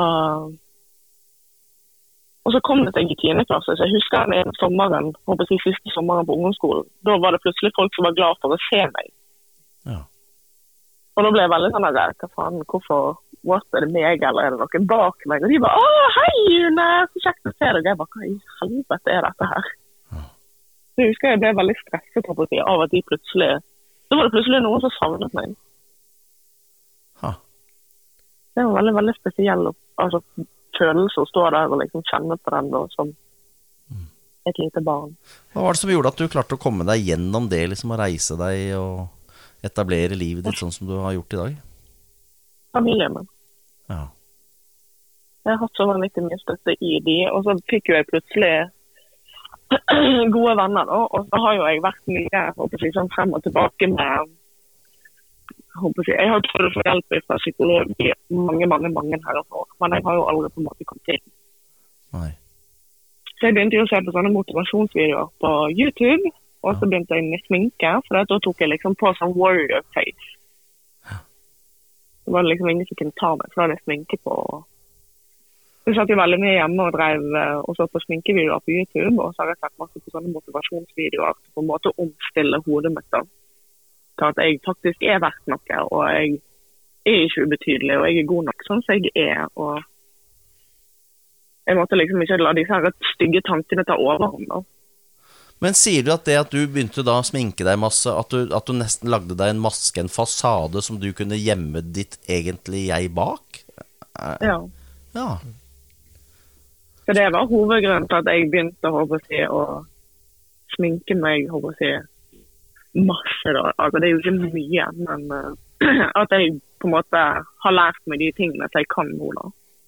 Speaker 3: så kom det til jeg i 10. klasse, så jeg husker den ene sommeren, håper jeg siste sommeren på ungdomsskolen, da var det plutselig folk som var glad for å se meg.
Speaker 1: Ja.
Speaker 3: Og da ble jeg veldig sånn der, hva faen, hvorfor, what, er det meg, eller er det noen bak meg? Og de bare, hei June, så kjekt å se deg. Jeg bare, hva i helvete er dette her? Ja. Så jeg husker jeg ble veldig stresset av at de plutselig, da var det plutselig noen som savnet meg.
Speaker 1: Ha.
Speaker 3: Det var veldig, veldig spesiell følelse å stå der og liksom kjenne på den da, som et lite barn.
Speaker 1: Hva var det som gjorde at du klarte å komme deg gjennom det, liksom å reise deg og etablere livet ditt sånn som du har gjort i dag?
Speaker 3: Familien min.
Speaker 1: Ja.
Speaker 3: Jeg har hatt så veldig mye støtte i de, og så fikk jo jeg plutselig gode venner da, og så har jo jeg vært mye, sånn frem og tilbake med, jeg har prøvd å få hjelp fra psykolog i mange herfra, men jeg har jo aldri på en måte kommet til.
Speaker 1: Nei.
Speaker 3: Så jeg begynte jo å se på sånne motivasjonsvideoer på YouTube, og så begynte jeg med sminke, for da tok jeg liksom på sånn warrior face. Det var liksom ingen som kunne ta meg, for da hadde jeg sminke på. Jeg satt jo veldig mye hjemme og drev og så på sminkevideoer på YouTube, og så har jeg sett masse på sånne motivasjonsvideoer på en måte omstille hodet mitt da. Til at jeg faktisk er verdt noe, og jeg er ikke ubetydelig, og jeg er god nok sånn som jeg er, og jeg måtte liksom ikke la disse her stygge tankene ta overhånd da.
Speaker 1: Men sier du at det at du begynte da å sminke deg masse, at du nesten lagde deg en maske, en fasade som du kunne gjemme ditt egentlig jeg bak?
Speaker 3: Ja.
Speaker 1: Ja.
Speaker 3: Så det var hovedgrunnen til at jeg begynte å sminke meg, masse da. Altså det er jo ikke mye, men at jeg på en måte har lært meg de tingene som jeg kan nå da.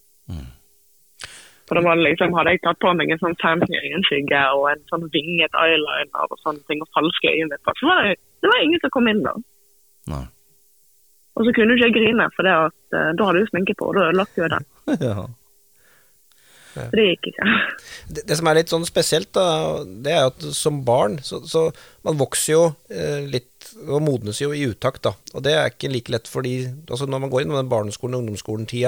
Speaker 3: For det var liksom, hadde jeg tatt på meg en sånn fancy øyenskygge og en sånn vinget eyeliner og sånne ting og falske øyenvipper, så det var ingen som kom inn da.
Speaker 1: Nei.
Speaker 3: Og så kunne du ikke grine, for det at da hadde du sminke på, og da lagt jo den.
Speaker 1: Ja.
Speaker 3: Så det gikk ikke.
Speaker 2: Det som er litt sånn spesielt da, det er at som barn, så man vokser jo litt og modnes jo i utakt da, og det er ikke like lett fordi, altså når man går inn med den barneskolen og ungdomsskolen-tida,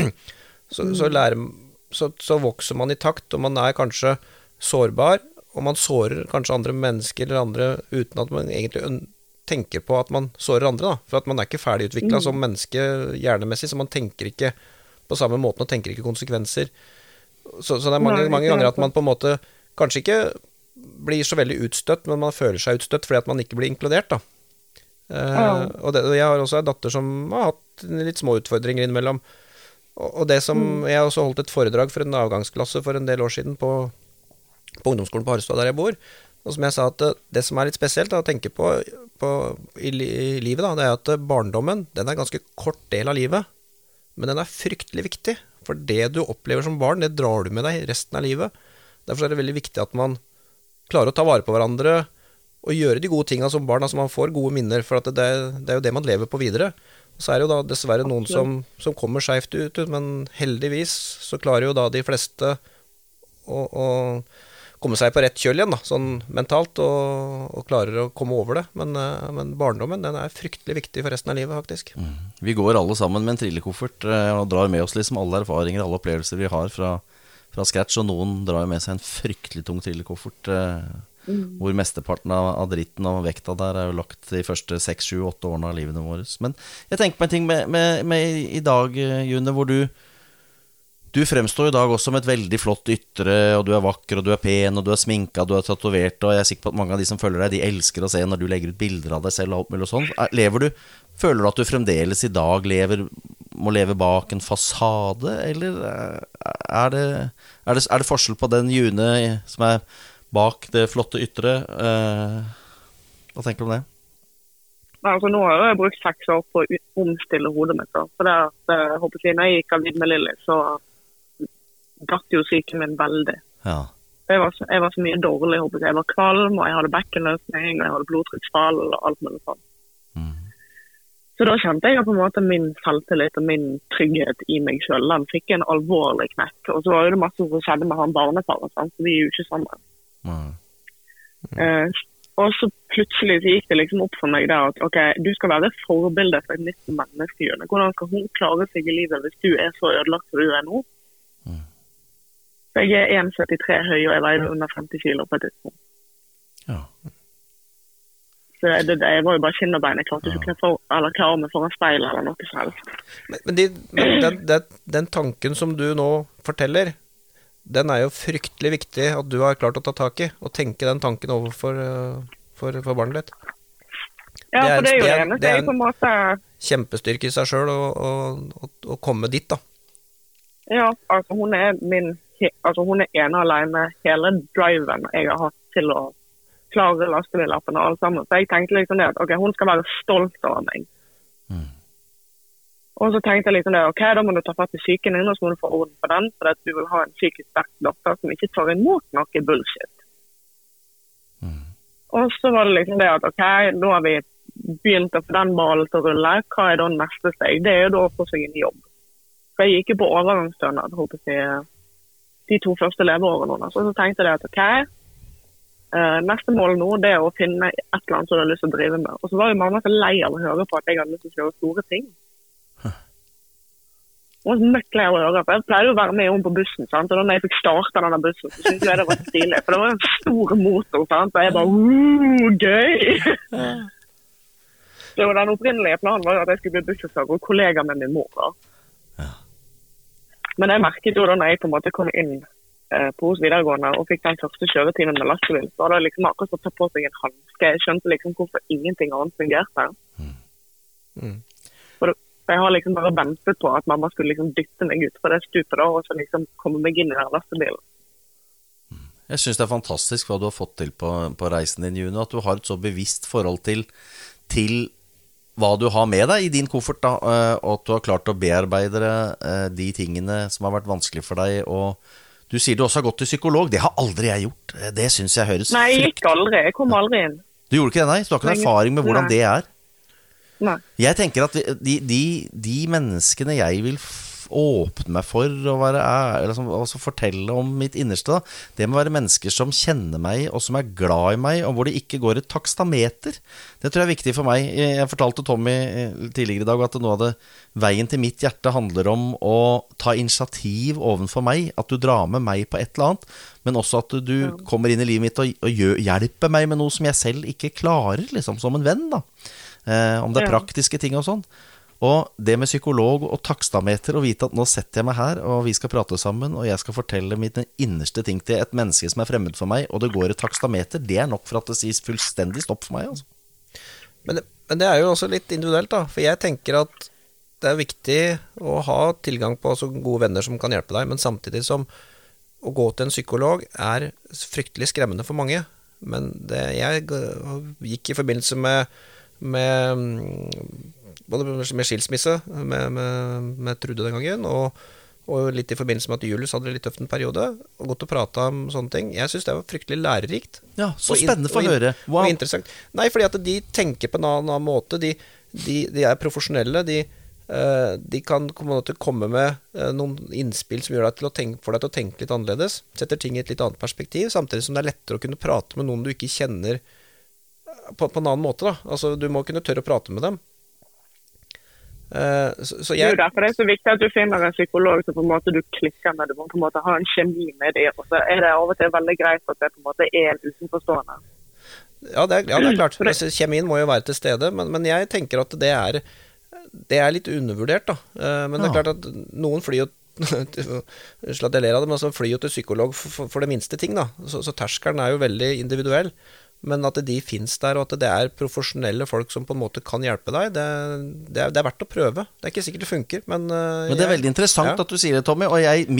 Speaker 2: så vokser man i takt, og man er kanskje sårbar, og man sårer kanskje andre mennesker eller andre uten at man egentlig tenker på at man sårer andre da, for at man er ikke ferdigutviklet som menneske hjernemessig, så man tenker ikke på samme måten og tenker ikke konsekvenser. Så det er mange ganger at man på en måte kanskje ikke blir så veldig utstøtt, men man føler seg utstøtt fordi at man ikke blir inkludert da. Og jeg har også en datter som har hatt litt små utfordringer innimellom, og det som jeg har også holdt et foredrag for en avgangsklasse for en del år siden på ungdomsskolen på Harstad der jeg bor, og som jeg sa at det som er litt spesielt da, å tenke på i livet da, det er at barndommen, den er en ganske kort del av livet, men den er fryktelig viktig, for det du opplever som barn, det drar du med deg resten av livet. Derfor er det veldig viktig at man klarer å ta vare på hverandre og gjøre de gode tingene som barn, altså man får gode minner, for at det er jo det man lever på videre. Og så er det jo da dessverre noen som kommer skjevt ut, men heldigvis så klarer jo da de fleste å komme seg på rett kjøl igjen da, sånn mentalt, og klarer å komme over det. Men barndommen, den er fryktelig viktig for resten av livet, faktisk.
Speaker 1: Vi går alle sammen med en trillekoffert og drar med oss liksom alle erfaringer, alle opplevelser vi har fra scratch, og noen drar med seg en fryktelig tung trillekoffert, hvor mesteparten av dritten og vekta der er jo lagt de første 6, 7, 8 årene av livene våre. Men jeg tenker på en ting med i dag, June, hvor du fremstår i dag også som et veldig flott ytre, og du er vakker, og du er pen, og du er sminka, du er tatovert, og jeg er sikker på at mange av de som følger deg, de elsker å se når du legger ut bilder av deg selv og alt mulig og sånn. Føler du at du fremdeles i dag må leve bak en fasade, eller er det forskjell på den June som er bak det flotte ytre? Hva tenker du om det?
Speaker 3: Altså, nå har jeg brukt 6 år på å omstille hodet mitt. For det at, jeg håper å si, når jeg gikk av vid med Lilly, så datt jo syken min veldig.
Speaker 1: Ja.
Speaker 3: Jeg var så mye dårlig, håper jeg. Jeg var kvalm, og jeg hadde bekkenløsning, og jeg hadde blodtrykksfall, og alt mulig sånn. Så da kjente jeg at på en måte min selvtillit og min trygghet i meg selv, den fikk en alvorlig knekk. Og så var det masse som skjedde med han barnefaren, sant? Så vi er jo ikke sammen. Og så plutselig så gikk det liksom opp for meg der at ok, du skal være et forbilde for et nytt menneske. Hvordan skal hun klare seg i livet hvis du er så ødelagt som du er nå? Så jeg er 1,73 høy og jeg veier under 50 kilo på et tidspunkt.
Speaker 1: Ja.
Speaker 3: Så jeg var jo bare skinn og bein. Jeg klarte ikke klare meg foran speil eller noe som helst.
Speaker 2: Men den tanken som du nå forteller, den er jo fryktelig viktig at du har klart å ta tak i, og tenke den tanken over for barnet ditt.
Speaker 3: Ja, for det er jo det eneste.
Speaker 2: Det er en kjempestyrke i seg selv å komme dit, da.
Speaker 3: Ja, altså hun er ene alene hele driven jeg har hatt til å klare lastebillappen og alt sammen. Så jeg tenkte liksom det at ok, hun skal være stolt over meg. Og så tenkte jeg liksom det, ok, da må du ta fatt i psyken din, og så må du få orden på den, for at du vil ha en psykisk sterk datter som ikke tar imot noe bullshit. Og så var det liksom det at ok, nå har vi begynt å få den ballen til å rulle. Hva er da neste steg? Det er jo da å få seg en jobb. For jeg gikk jo på overgangsstønad, håper jeg, de 2 første leveårene. Så tenkte jeg at ok, neste mål nå, det er å finne et eller annet som du har lyst til å drive med. Og så var jo mamma så lei av å høre på at jeg hadde lyst til å gjøre store ting. Og så møkler jeg å høre, for jeg pleide å være med om på bussen, sant? Og da når jeg fikk startet denne bussen, så syntes jeg det var stilig, for det var en stor motor, sant? Og jeg bare, gøy! Så den opprinnelige planen var at jeg skulle bli bussjåfør og kollega med min mor. Da. Men jeg merket jo da når jeg på en måte kom inn på hos videregående og fikk den første kjøretimen med lastebil, så var det liksom akkurat å ta på seg en handske. Jeg skjønte liksom hvorfor ingenting annet fungerte. For jeg har liksom bare ventet på at mamma skulle liksom dytte meg ut fra det stupet da, og så liksom komme meg inn i den lastebilen.
Speaker 1: Jeg synes det er fantastisk hva du har fått til på reisen din, Juno, at du har et så bevisst forhold til hva du har med deg i din koffert da, og at du har klart å bearbeide de tingene som har vært vanskelig for deg, og du sier du også har gått til psykolog. Det har aldri jeg gjort. Det synes jeg høres
Speaker 3: Nei, jeg gikk aldri. Jeg kom aldri inn.
Speaker 1: Du gjorde ikke det, nei? Så du har ikke noen erfaring med hvordan det er?
Speaker 3: Nei.
Speaker 1: Jeg tenker at de menneskene jeg vil åpne meg for å være altså fortelle om mitt innerste da, det må være mennesker som kjenner meg og som er glad i meg, og hvor det ikke går et takstameter. Det tror jeg er viktig for meg. Jeg fortalte Tommy tidligere i dag at noe av det veien til mitt hjerte handler om å ta initiativ ovenfor meg, at du drar med meg på et eller annet, men også at du kommer inn i livet mitt og hjelper meg med noe som jeg selv ikke klarer, liksom som en venn da. Om det er praktiske ting og sånn. Og det med psykolog og takstameter, og vite at nå setter jeg meg her og vi skal prate sammen, og jeg skal fortelle mine innerste ting til et menneske som er fremmed for meg, og det går et takstameter, det er nok for at det sies fullstendig stopp for meg altså.
Speaker 2: Men det er jo også litt individuelt da, for jeg tenker at det er viktig å ha tilgang på så gode venner som kan hjelpe deg, men samtidig som å gå til en psykolog er fryktelig skremmende for mange. Men jeg gikk i forbindelse både med skilsmisse med Trude den gangen, og litt i forbindelse med at Julius hadde det litt tøft en periode, og gått og pratet om sånne ting. Jeg synes det var fryktelig lærerikt.
Speaker 1: Ja, så spennende for å høre. Wow.
Speaker 2: Og interessant. Nei, fordi at de tenker på en annen måte, de er profesjonelle, de kan komme med noen innspill som gjør deg får deg til å tenke litt annerledes, setter ting i et litt annet perspektiv, samtidig som det er lettere å kunne prate med noen du ikke kjenner på en annen måte da. Altså, du må kunne tørre å prate med dem.
Speaker 3: Det er jo derfor det er så viktig at du finner en psykolog som på en måte du klikker med, du må på en måte ha en kjemi med det, og så er det av og til veldig greit at det på en måte er en utenforstående. Ja, det er
Speaker 2: klart. Kjemien må jo være til stede, men jeg tenker at det er litt undervurdert da. Men det er klart at noen flyr jo slett jeg ler av det, men altså flyr jo til psykolog for det minste ting da, så terskelen er jo veldig individuell. Men at de finnes der, og at det er profesjonelle folk som på en måte kan hjelpe deg, det er verdt å prøve. Det er ikke sikkert det funker, men
Speaker 1: det er veldig interessant at du sier det, Tommy, og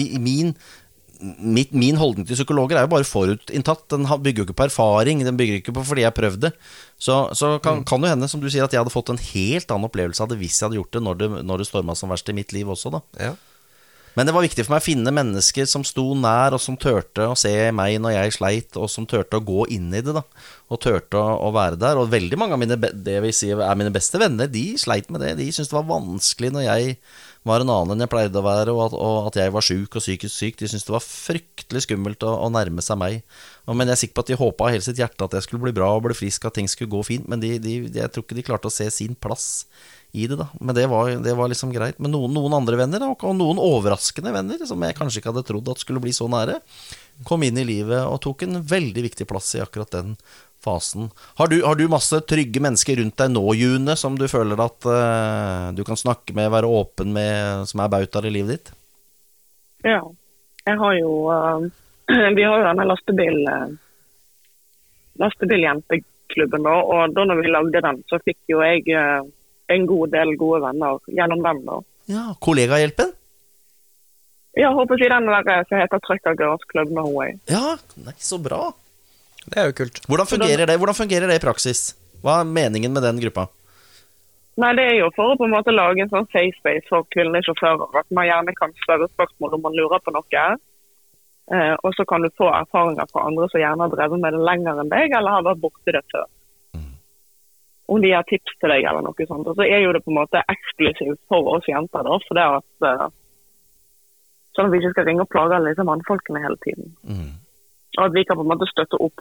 Speaker 1: min holdning til psykologer er jo bare forutinntatt. Den bygger jo ikke på erfaring, den bygger ikke på fordi jeg har prøvd det. Så kan det hende, som du sier, at jeg hadde fått en helt annen opplevelse av det hvis jeg hadde gjort det når det stormet som verst i mitt liv også da.
Speaker 2: Ja.
Speaker 1: Men det var viktig for meg å finne mennesker som sto nær, og som tørte å se meg når jeg sleit, og som tørte å gå inn i det da. og tørte å være der. Og veldig mange av det vil si er mine beste venner, de sleit med det. De syntes det var vanskelig når jeg var en annen enn jeg pleide å være, og at jeg var syk og psykisk syk. De syntes det var fryktelig skummelt å nærme seg meg. Men jeg er sikker på at de håpet av hele sitt hjerte at jeg skulle bli bra og bli frisk, at ting skulle gå fint. Men jeg tror ikke de klarte å se sin plass i det da. Men det var liksom greit. Men noen andre venner da, og noen overraskende venner, som jeg kanskje ikke hadde trodd at skulle bli så nære, kom inn i livet og tok en veldig viktig plass i akkurat den fasen. Har du masse trygge mennesker rundt deg nå, June, som du føler at du kan snakke med, være åpen med, som bautaer i livet ditt?
Speaker 3: Ja, jeg har jo vi har jo denne lastebiljenteklubben da, og da når vi lagde den, så fikk jo jeg en god del gode venner gjennom den da.
Speaker 1: Ja, kollegahjelpen?
Speaker 3: Ja, håper jeg den der som heter Trøkker Girls Club med Hawaii.
Speaker 1: Ja, nei, så bra.
Speaker 2: Det er jo kult.
Speaker 1: Hvordan fungerer det i praksis? Hva er meningen med den gruppa?
Speaker 3: Nei, det er jo for å på en måte lage en sånn safe space for kvinnelige sjåfører, at man gjerne kan spørre spørsmål om man lurer på noe, og så kan du få erfaringer fra andre som gjerne har drevet med det lenger enn deg, eller har vært borte det før. Om de har tips til deg eller noe sånt. Og så er jo det på en måte eksklusivt for oss jenter da, for det at sånn at vi ikke skal ringe og plage alle disse mannfolkene hele tiden. Og at vi kan på en måte støtte opp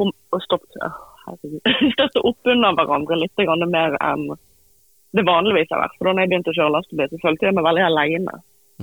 Speaker 3: under hverandre litt mer enn det vanligvis har vært. For da jeg begynte å kjøre lastebil, så følte jeg meg veldig alene.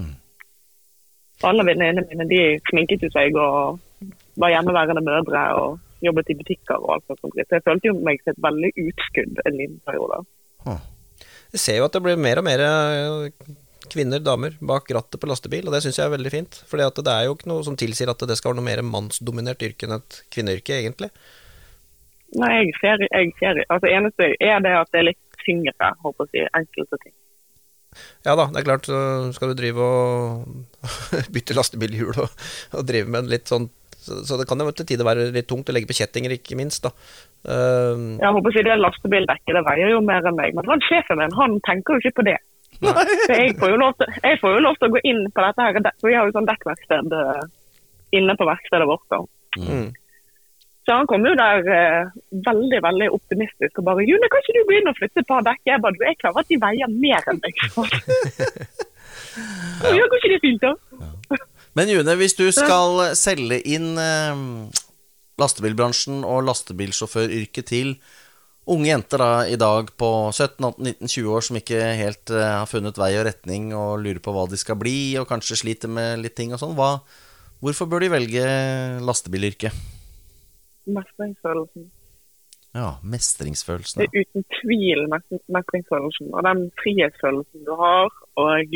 Speaker 3: Alle venninnene mine, de sminket jo seg og var hjemmeværende mødre og jobbet i butikker og alt sånt. Så jeg følte jo meg til et veldig utskudd en liten periode.
Speaker 2: Jeg ser jo at det blir mer og mer kvinner, damer, bak rattet på lastebil, og det synes jeg er veldig fint, for det er jo ikke noe som tilsier at det skal være noe mer mannsdominert yrke enn et kvinneyrke, egentlig.
Speaker 3: Nei, jeg ser altså eneste er det at det er litt tyngre, håper jeg, enkelte ting.
Speaker 2: Ja da, det er klart, skal du drive og bytte lastebilhjul og drive med en litt sånn, så det kan jo til tider være litt tungt å legge på kjettinger, ikke minst da.
Speaker 3: Jeg håper å si det lastebildekket, det veier jo mer enn meg, men han sjefen min, han tenker jo ikke på det. Så jeg får jo lov til å gå inn på dette her, for vi har jo sånn dekkverksted inne på verkstedet vårt da. Så han kom jo der veldig, veldig optimistisk og bare, June, kan ikke du gå inn og flytte et par dekk? Jeg bare, du er klar at de veier mer enn deg. Ja, går ikke det fint da?
Speaker 1: Men June, hvis du skal selge inn lastebilbransjen og lastebilsjåføryrket til unge jenter da, i dag på 17, 18, 19, 20 år som ikke helt har funnet vei og retning og lurer på hva de skal bli og kanskje sliter med litt ting og sånn, hvorfor bør de velge lastebilyrket?
Speaker 3: Mestringsfølelsen.
Speaker 1: Ja, mestringsfølelsen.
Speaker 3: Det er uten tvil mestringsfølelsen, og den frihetsfølelsen du har, og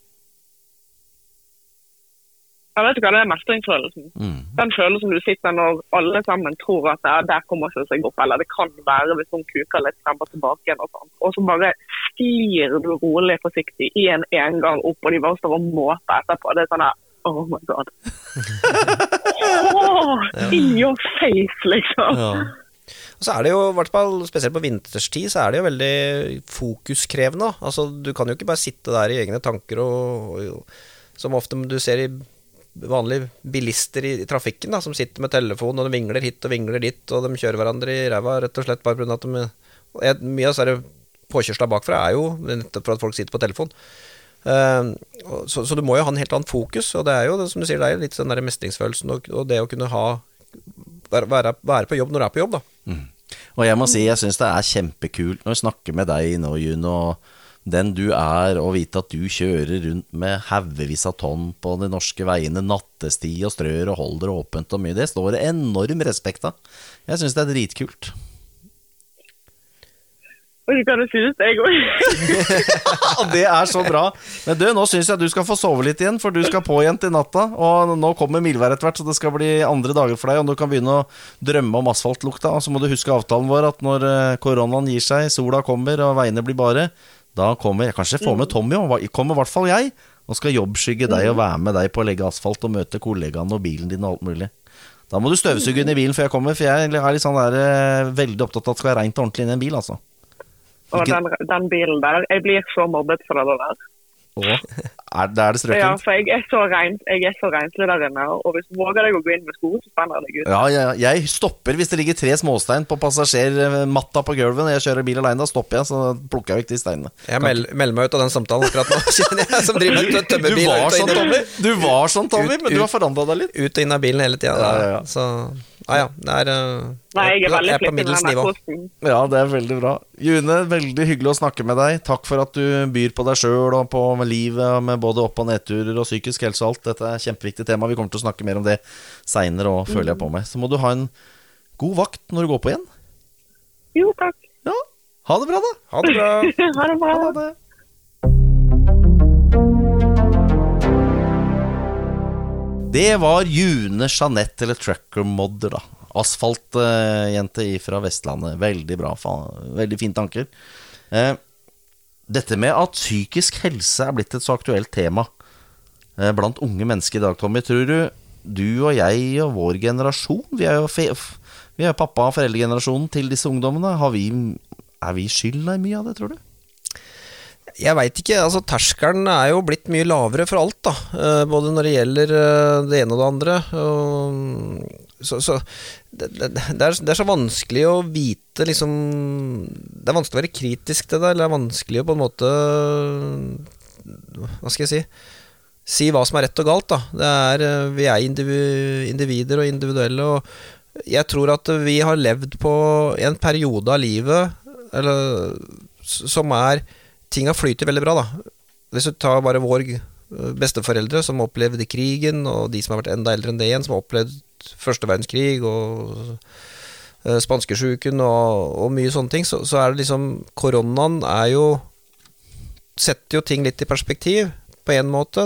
Speaker 3: jeg vet ikke hva det er mestringsfølelsen. Den følelsen du sitter når alle sammen tror at der kommer ikke seg opp, eller det kan være hvis hun kuker litt frem og tilbake igjen og sånt. Og så bare sklir du rolig forsiktig i en gang opp, og de bare står og måter etterpå. Det er sånn her, oh my god. In your face, liksom. Ja.
Speaker 2: Og så er det jo, i hvert fall spesielt på vinterstid, så er det jo veldig fokuskrevende. Altså, du kan jo ikke bare sitte der i egne tanker og som ofte du ser i vanlige bilister i trafikken da, som sitter med telefon og de vingler hit og vingler dit, og de kjører hverandre i ræva rett og slett bare på grunn av at mye av så påkjørsla bakfra er jo nettopp for at folk sitter på telefon. Så du må jo ha en helt annen fokus, og det er jo, som du sier, det er litt sånn der mestringsfølelsen og det å kunne være på jobb når du er på jobb da.
Speaker 1: Og jeg må si, jeg synes det er kjempekult når jeg snakker med deg nå, June, og den du er, og vite at du kjører rundt med haugevis av tonn på de norske veiene, nattesti og strør og holder åpent og mye. Det står det enorm respekt av. Jeg synes det er dritkult.
Speaker 3: Og hva du synes, jeg også.
Speaker 1: Det er så bra. Men du, nå synes jeg du skal få sove litt igjen, for du skal på igjen til natta, og nå kommer mildvær etter hvert, så det skal bli andre dager for deg, og du kan begynne å drømme om asfaltlukta, og så må du huske avtalen vår, at når koronaen gir seg, sola kommer, og veiene blir bare, da kommer, jeg kanskje får med Tommy, og kommer i hvert fall jeg, og skal jobbskygge deg og være med deg på å legge asfalt og møte kollegaene og bilen din og alt mulig. Da må du støvsuge inn i bilen før jeg kommer, for jeg er litt sånn der, veldig opptatt av at det skal være rent og ordentlig inn i en bil, altså.
Speaker 3: Og den bilen der, jeg blir så mobbet for det der.
Speaker 1: Det strøkent?
Speaker 3: Ja, for jeg er så renslig der inne, og hvis du våger deg å gå inn med sko, så spenner jeg deg ut.
Speaker 1: Ja, jeg stopper hvis det ligger 3 småstein på passasjermatta på gulvet når jeg kjører bil alene, da stopper jeg, så plukker jeg vekk de steinene.
Speaker 2: Jeg melder meg ut av den samtalen akkurat nå, kjenner jeg, som driver med tømmerbil.
Speaker 1: Du var sånn, Tommy, men du har forandret deg litt.
Speaker 2: Ut og inn av bilen hele tiden.
Speaker 1: Ja.
Speaker 2: Så... Ja, det er
Speaker 3: Nei, jeg er veldig
Speaker 2: på middels nivå.
Speaker 1: Ja, det er veldig bra. June, veldig hyggelig å snakke med deg. Takk for at du byr på deg selv og på livet med både opp- og nedturer og psykisk helse og alt. Dette er et kjempeviktig tema. Vi kommer til å snakke mer om det senere også, føler jeg på meg. Så må du ha en god vakt når du går på igjen.
Speaker 3: Jo, takk.
Speaker 1: Ja, ha det bra da.
Speaker 2: Ha det bra.
Speaker 3: Ha det bra.
Speaker 1: Ha det. Det var June Jeanette, eller Trucker Modder da. Asfaltjente fra Vestlandet. Veldig bra, veldig fine tanker. Dette med at psykisk helse er blitt et så aktuelt tema blant unge mennesker i dag, Tommy. Tror du og jeg og vår generasjon, vi er jo pappa- og foreldregenerasjonen til disse ungdommene, er vi skyld i mye av det, tror du?
Speaker 2: Jeg vet ikke, altså terskelen er jo blitt mye lavere for alt da, både når det gjelder det ene og det andre, så det er så vanskelig å vite liksom, det er vanskelig å være kritisk til det, eller det er vanskelig å på en måte, hva skal jeg si hva som er rett og galt da. Vi er individer og individuelle, og jeg tror at vi har levd på en periode av livet, eller som ting har flytet veldig bra da. Hvis du tar bare vår besteforeldre som opplevde krigen, og de som har vært enda eldre enn det igjen, som har opplevd første verdenskrig og spanskesjuken og mye sånne ting, så er det liksom, koronaen setter jo ting litt i perspektiv på en måte.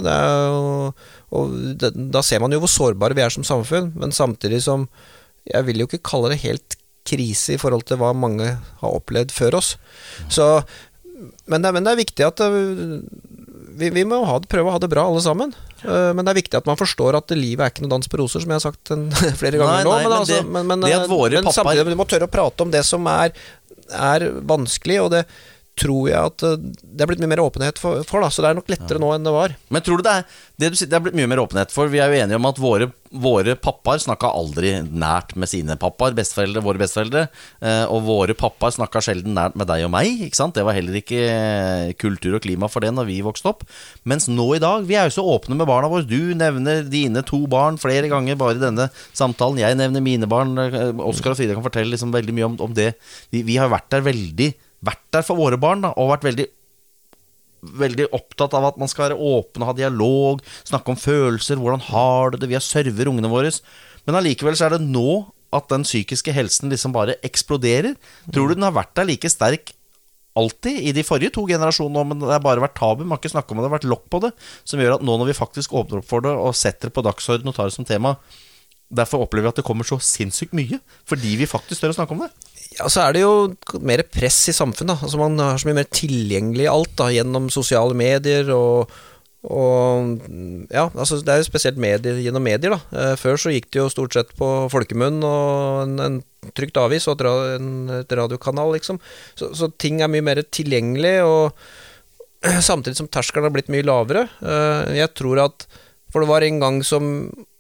Speaker 2: Da ser man jo hvor sårbare vi er som samfunn, men samtidig som, jeg vil jo ikke kalle det helt krise i forhold til hva mange har opplevd før oss. Men det er viktig at vi må prøve å ha det bra alle sammen, men det er viktig at man forstår at livet er ikke noe dans på roser, som jeg har sagt flere ganger nå, men samtidig du må tørre å prate om det som er vanskelig, og det tror jeg at det er blitt mye mer åpenhet for da, så det er nok lettere nå enn det var.
Speaker 1: Men tror du det du sier, det er blitt mye mer åpenhet for? Vi er jo enige om at våre pappaer snakket aldri nært med sine pappaer, våre besteforeldre, og våre pappaer snakket sjelden nært med deg og meg, ikke sant? Det var heller ikke kultur og klima for det når vi vokste opp. Mens nå i dag, vi er jo så åpne med barna våre. Du nevner dine 2 barn flere ganger bare i denne samtalen. Jeg nevner mine barn. Oskar og Frida kan fortelle liksom veldig mye om det. Vi har vært der for våre barn da, og vært veldig opptatt av at man skal være åpen og ha dialog, snakke om følelser, hvordan har det, vi har server ungene våre, men allikevel så er det nå at den psykiske helsen liksom bare eksploderer. Tror du den har vært der like sterk alltid i de forrige 2 generasjonene, men det har bare vært tabu, man har ikke snakket om det, det har vært lokk på det, som gjør at nå når vi faktisk åpner opp for det og setter det på dagsorden og tar det som tema, derfor opplever vi at det kommer så sinnssykt mye, fordi vi faktisk tør å snakke om det.
Speaker 2: Ja, så er det jo mer press i samfunnet da. Altså man har så mye mer tilgjengelig alt da, gjennom sosiale medier og ja, altså det er jo spesielt gjennom medier da. Før så gikk det jo stort sett på folkemunn og en trykt avis og et radiokanal liksom, så ting er mye mer tilgjengelig, og samtidig som terskelen har blitt mye lavere. Jeg tror at, for det var en gang som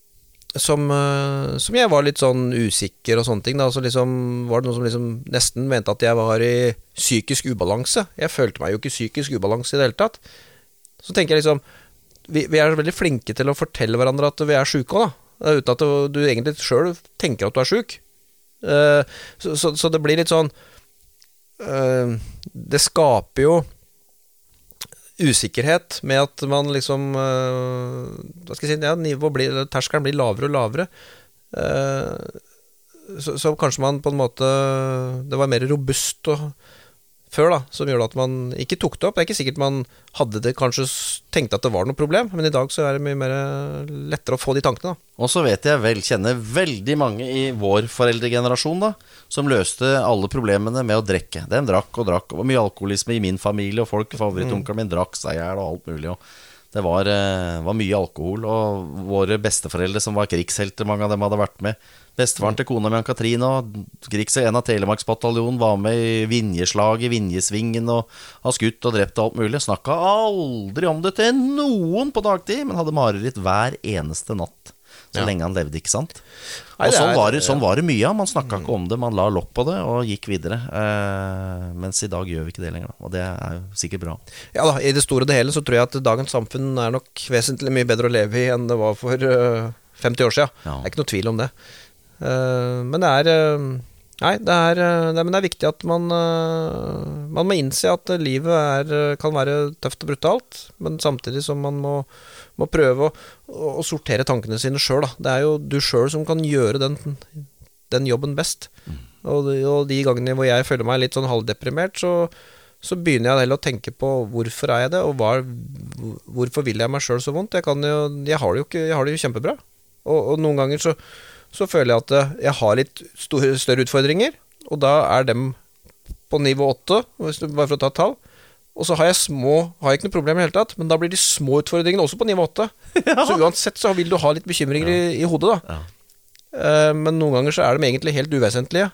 Speaker 2: jeg var litt sånn usikker og sånne ting da, så liksom var det noen som liksom nesten mente at jeg var i psykisk ubalanse. Jeg følte meg jo ikke psykisk ubalanse i det hele tatt. Så tenker jeg liksom, vi er veldig flinke til å fortelle hverandre at vi er syke også da, uten at du egentlig selv tenker at du er syk. Så det blir litt sånn, det skaper jo usikkerhet med at man liksom hva skal jeg si, ja, terskelen blir lavere og lavere, så kanskje man på en måte, det var mer robust før da, som gjorde at man ikke tok det opp. Det er ikke sikkert man hadde det, kanskje tenkte at det var noe problem, men i dag så er det mye mer lettere å få de tankene da.
Speaker 1: Og så vet jeg kjenner veldig mange i vår foreldregenerasjon da, som løste alle problemene med å drikke. De drakk, og mye alkoholisme i min familie, og favorittonkelen min drakk seg ihjel og alt mulig, og Det var mye alkohol, og våre besteforeldre som var krigshelter, mange av dem hadde vært med. Bestefaren til kona med Katrine, en av Telemarksbataljonen, var med i Vinjeslag i Vinjesvingen og har skutt og drept alt mulig. Snakket aldri om det til noen på dagtid, men hadde mareritt hver eneste natt. Så lenge han levde, ikke sant? Og sånn var det mye. Man snakket ikke om det, man la lokk på det og gikk videre. Mens i dag gjør vi ikke det lenger, og det er jo sikkert bra.
Speaker 2: Ja da, i det store og det hele så tror jeg at dagens samfunn er nok vesentlig mye bedre å leve i enn det var for 50 år siden. Det er ikke noe tvil om det. Men det er viktig at man må innse at livet kan være tøft og brutalt, men samtidig som man må prøve å sortere tankene sine selv. Det er jo du selv som kan gjøre den jobben best. Og de gangene hvor jeg føler meg litt sånn halvdeprimert, så begynner jeg heller å tenke på hvorfor er jeg det, og hvorfor vil jeg meg selv så vondt. Jeg har det jo kjempebra. Og noen ganger så føler jeg at jeg har litt større utfordringer, og da dem på nivå 8, bare for å ta et tall. Og så har jeg ikke noe problem i hele tatt, men da blir de små utfordringene også på nivå 8. Så uansett så vil du ha litt bekymringer i hodet da. Men noen ganger så de egentlig helt uvesentlige.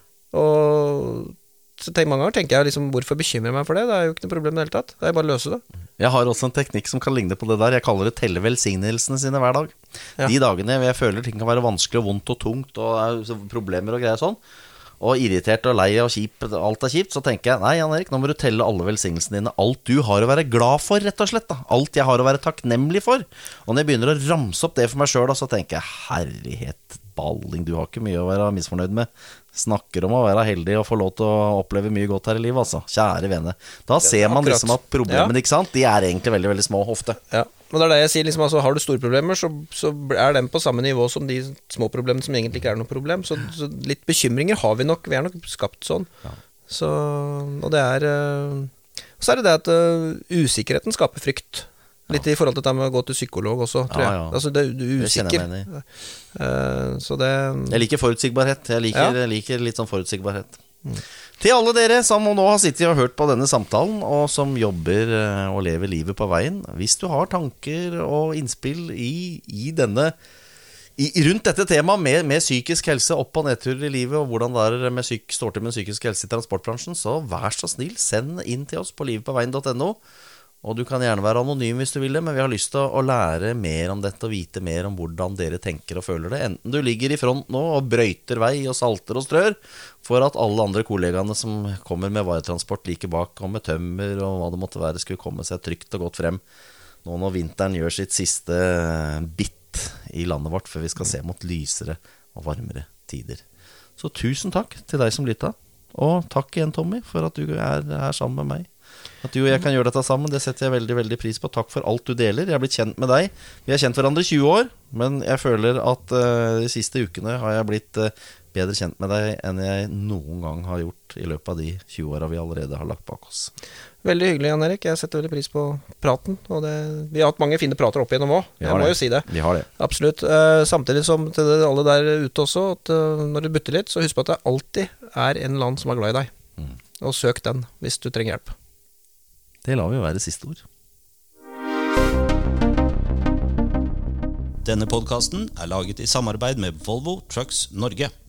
Speaker 2: Og så mange ganger tenker jeg liksom, hvorfor bekymrer jeg meg for det? Det er jo ikke noe problem i hele tatt. Det er bare å løse det.
Speaker 1: Jeg har også en teknikk som kan ligne på det der. Jeg kaller det telle velsignelsene sine hver dag. De dagene jeg føler ting kan være vanskelig og vondt og tungt og problemer og greier sånn, og irritert og lei og kjip, alt kjipt, så tenker jeg, nei Jan Erik, nå må du telle alle velsignelsene dine. Alt du har å være glad for, rett og slett da. Alt jeg har å være takknemlig for. Og når jeg begynner å ramse opp det for meg selv da, så tenker jeg, herlighet, balling, du har ikke mye å være misfornøyd med. Snakker om å være heldig og få lov til å oppleve mye godt her i livet, altså. Kjære vene. Da ser man liksom at problemene, ikke sant, de egentlig veldig, veldig små ofte. Ja, men det jeg sier, liksom, altså, har du store problemer, så de på samme nivå som de små problemene som egentlig ikke noe problem. Så litt bekymringer har vi nok skapt sånn. Så, og det så det at usikkerheten skaper frykt. Litt i forhold til det med å gå til psykolog også, tror jeg. Altså, det usikker. Så det Jeg liker forutsigbarhet. Jeg liker litt sånn forutsigbarhet. Til alle dere som nå har sittet og hørt på denne samtalen, og som jobber og lever livet på veien, hvis du har tanker og innspill i denne rundt dette temaet med psykisk helse, opp- og nedturer i livet, og hvordan det står til med psykisk helse i transportbransjen, så vær så snill, send inn til oss på livetpåveien.no. Og du kan gjerne være anonym hvis du vil det, men vi har lyst til å lære mer om dette og vite mer om hvordan dere tenker og føler det. Enten du ligger i front nå og brøyter vei og salter og strør for at alle andre kollegaene som kommer med varetransport like bak og med tømmer og hva det måtte være skulle komme seg trygt og godt frem nå når vinteren gjør sitt siste bitt i landet vårt før vi skal se mot lysere og varmere tider. Så tusen takk til deg som lytta, og takk igjen Tommy for at du her sammen med meg. At du og jeg kan gjøre dette sammen, det setter jeg veldig, veldig pris på. Takk for alt du deler. Jeg har blitt kjent med deg. Vi har kjent hverandre 20 år, men jeg føler at de siste ukene har jeg blitt bedre kjent med deg enn jeg noen gang har gjort i løpet av de 20 årene vi allerede har lagt bak oss.
Speaker 2: Veldig hyggelig, Jan Erik. Jeg setter veldig pris på praten. Og vi har hatt mange fine prater opp igjennom også. Jeg må jo si det.
Speaker 1: Vi har det.
Speaker 2: Absolutt. Samtidig som til alle der ute også, at når du butter litt, så husk på at det alltid en eller annen som glad i deg. Og søk den hvis du trenger hjelp.
Speaker 1: Det lar vi være siste ord.
Speaker 4: Denne podcasten laget i samarbeid med Volvo Trucks Norge.